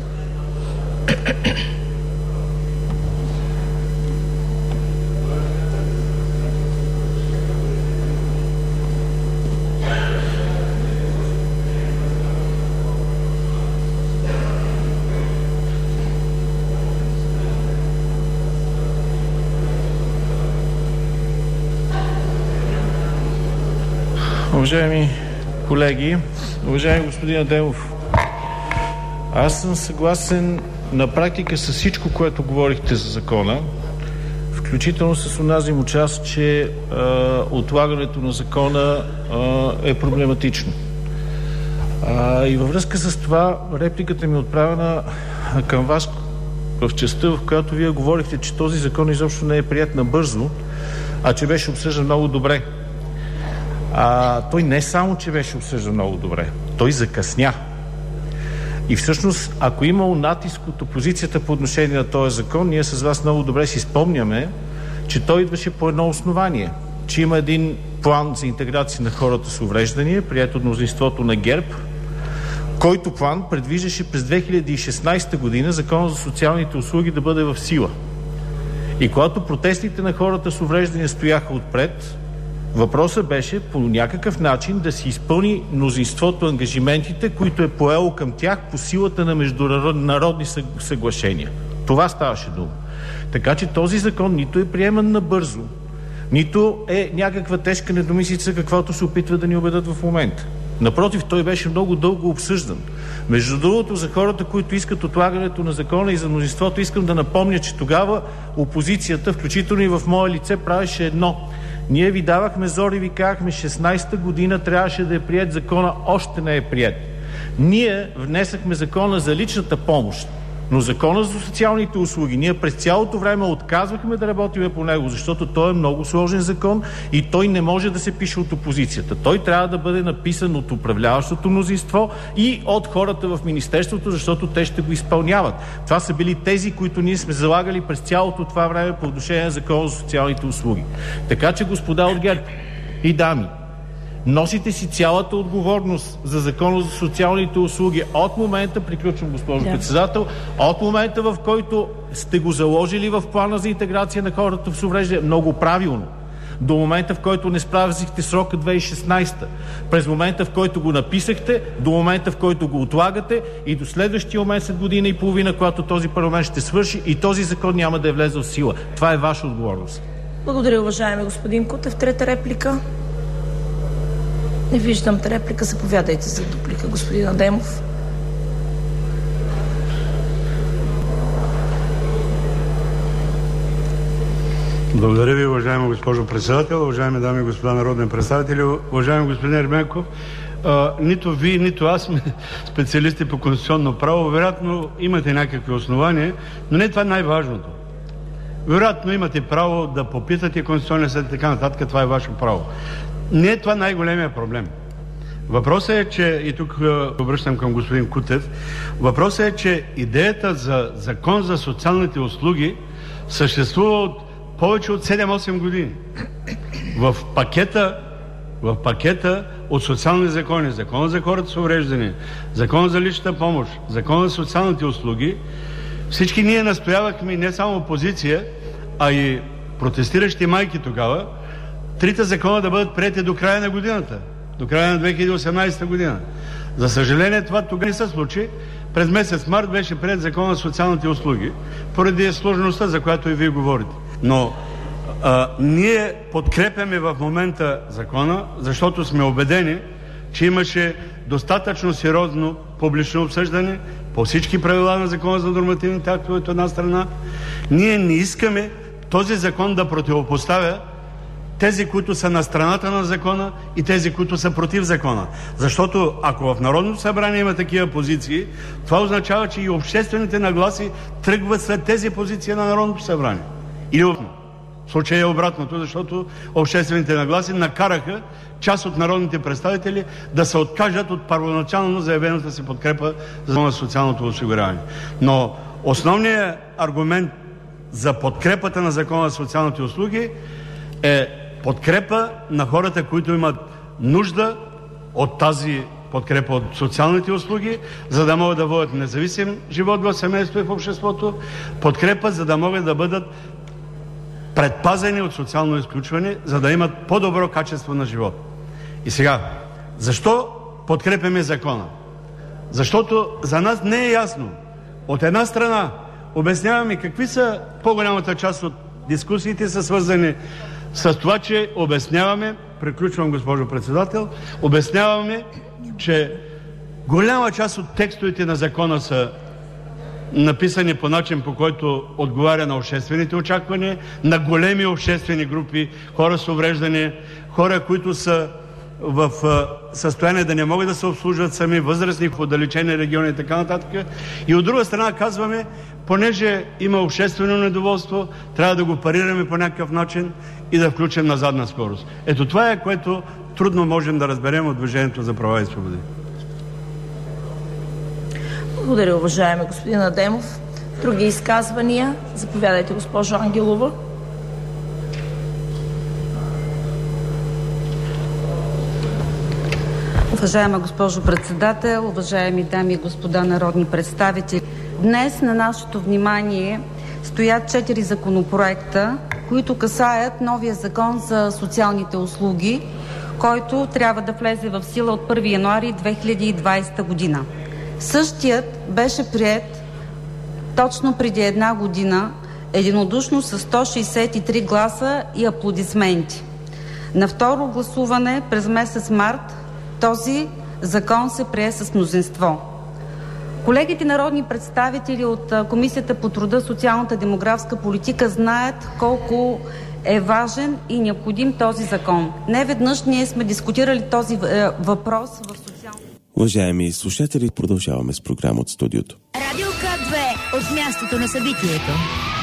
Speaker 16: Уважаеми колеги, уважаеми господин Адемов, аз съм съгласен на практика с всичко, което говорихте за закона, включително с онази му част, че отлагането на закона е проблематично. И във връзка с това, репликата ми е отправена към вас в частта, в която вие говорихте, че този закон изобщо не е прият набързо, а че беше обсъждан много добре. Той не само, че беше обсъждан много добре, той закъсня. И всъщност, ако имало натиск от опозицията по отношение на този закон, ние с вас много добре си спомняме, че той идваше по едно основание, че има един план за интеграция на хората с увреждания, приет от мнозинството на ГЕРБ, който план предвиждаше през 2016 година Закона за социалните услуги да бъде в сила. И когато протестите на хората с увреждания стояха отпред, въпросът беше по някакъв начин да си изпълни мнозинството ангажиментите, които е поело към тях по силата на международни съглашения. Това ставаше дума. Така че този закон нито е приеман набързо, нито е някаква тежка недомислица, каквато се опитва да ни убедят в момента. Напротив, той беше много дълго обсъждан. Между другото, за хората, които искат отлагането на закона и за мнозинството, искам да напомня, че тогава опозицията, включително и в мое лице, правеше едно. Ние ви давахме зор и ви казахме, 16-та година трябваше да е приет закона, още не е приет. Ние внесахме закона за личната помощ, но закона за социалните услуги, ние през цялото време отказвахме да работим по него, защото той е много сложен закон и той не може да се пише от опозицията. Той трябва да бъде написан от управляващото мнозинство и от хората в Министерството, защото те ще го изпълняват. Това са били тези, които ние сме залагали през цялото това време по отношение на закона за социалните услуги. Така че, господа от ГЕРБ и дами, носите си цялата отговорност за закона за социалните услуги от момента, приключвам, госпожо председател, от момента, в който сте го заложили в плана за интеграция на хората с увреждания, много правилно, до момента, в който не спазихте срока 2016-та, през момента, в който го написахте, до момента, в който го отлагате и до следващия момент след година и половина, когато този парламент ще свърши и този закон няма да е влезъл в сила. Това е ваша отговорност.
Speaker 4: Благодаря, уважаеми господин Кутев. Трета реплика? Не виждам реплика. Заповядайте за дуплика, господин Адемов.
Speaker 6: Благодаря ви, уважаема госпожо председател, уважаеми дами и господа народни представители, уважаеми господин Ерменков. Нито вие, нито аз сме специалисти по конституционно право. Вероятно имате някакви основания, но не това е най-важното. Вероятно имате право да попитате Конституционния съд и така нататък. Това е ваше право. Не е това най-големия проблем. Въпросът е, че, и тук обръщам към господин Кутев, въпросът е, че идеята за закон за социалните услуги съществува от повече от 7-8 години. В пакета от социални закони, закона за хората с увреждания, закона за личната помощ, закона за социалните услуги, всички ние настоявахме, не само опозиция, а и протестиращи майки тогава, трите закона да бъдат приети до края на годината, до края на 2018 година. За съжаление, това тогава не се случи. През месец март беше приет закон за социалните услуги, поради сложността, за която и вие говорите. Но ние подкрепяме в момента закона, защото сме убедени, че имаше достатъчно сериозно публично обсъждане по всички правила на закона за нормативните актове от една страна. Ние не искаме този закон да противопоставя тези, които са на страната на закона и тези, които са против закона. Защото ако в Народното събрание има такива позиции, това означава, че и обществените нагласи тръгват след тези позиции на Народното събрание. Или в случая е обратното, защото обществените нагласи накараха част от народните представители да се откажат от първоначално заявената си подкрепа за закона за социалното осигуряване. Но основният аргумент за подкрепата на закона за социалните услуги е подкрепа на хората, които имат нужда от тази подкрепа от социалните услуги, за да могат да водят независим живот в семейството и в обществото, подкрепа, за да могат да бъдат предпазени от социално изключване, за да имат по-добро качество на живот. И сега, защо подкрепяме закона? Защото за нас не е ясно. От една страна обясняваме какви са, по-голямата част от дискусиите са свързани с това, че обясняваме, приключвам, госпожо председател, обясняваме, че голяма част от текстовете на закона са написани по начин, по който отговаря на обществените очаквания, на големи обществени групи, хора с увреждания, хора, които са в състояние да не могат да се обслужват сами, възрастни в отдалечени региони и така нататък. И от друга страна казваме, понеже има обществено недоволство, трябва да го парираме по някакъв начин и да включим на задна скорост. Ето това е, което трудно можем да разберем от Движението за права и свободи.
Speaker 4: Благодаря, уважаеми господин Адемов. Други изказвания? Заповядайте, госпожо Ангелова.
Speaker 12: Уважаема госпожо председател, уважаеми дами и господа народни представители, днес на нашето внимание стоят 4 законопроекта, които касаят новия закон за социалните услуги, който трябва да влезе в сила от 1 януари 2020 година. Същият беше приет точно преди една година, единодушно с 163 гласа и аплодисменти. На второ гласуване през месец март този закон се прие с мнозинство. Колегите народни представители от Комисията по труда, социалната и демографска политика знаят колко е важен и необходим този закон. Не веднъж ние сме дискутирали този въпрос в социалната...
Speaker 2: Уважаеми слушатели, продължаваме с програма от студиото.
Speaker 1: Радио К2 от мястото на събитието.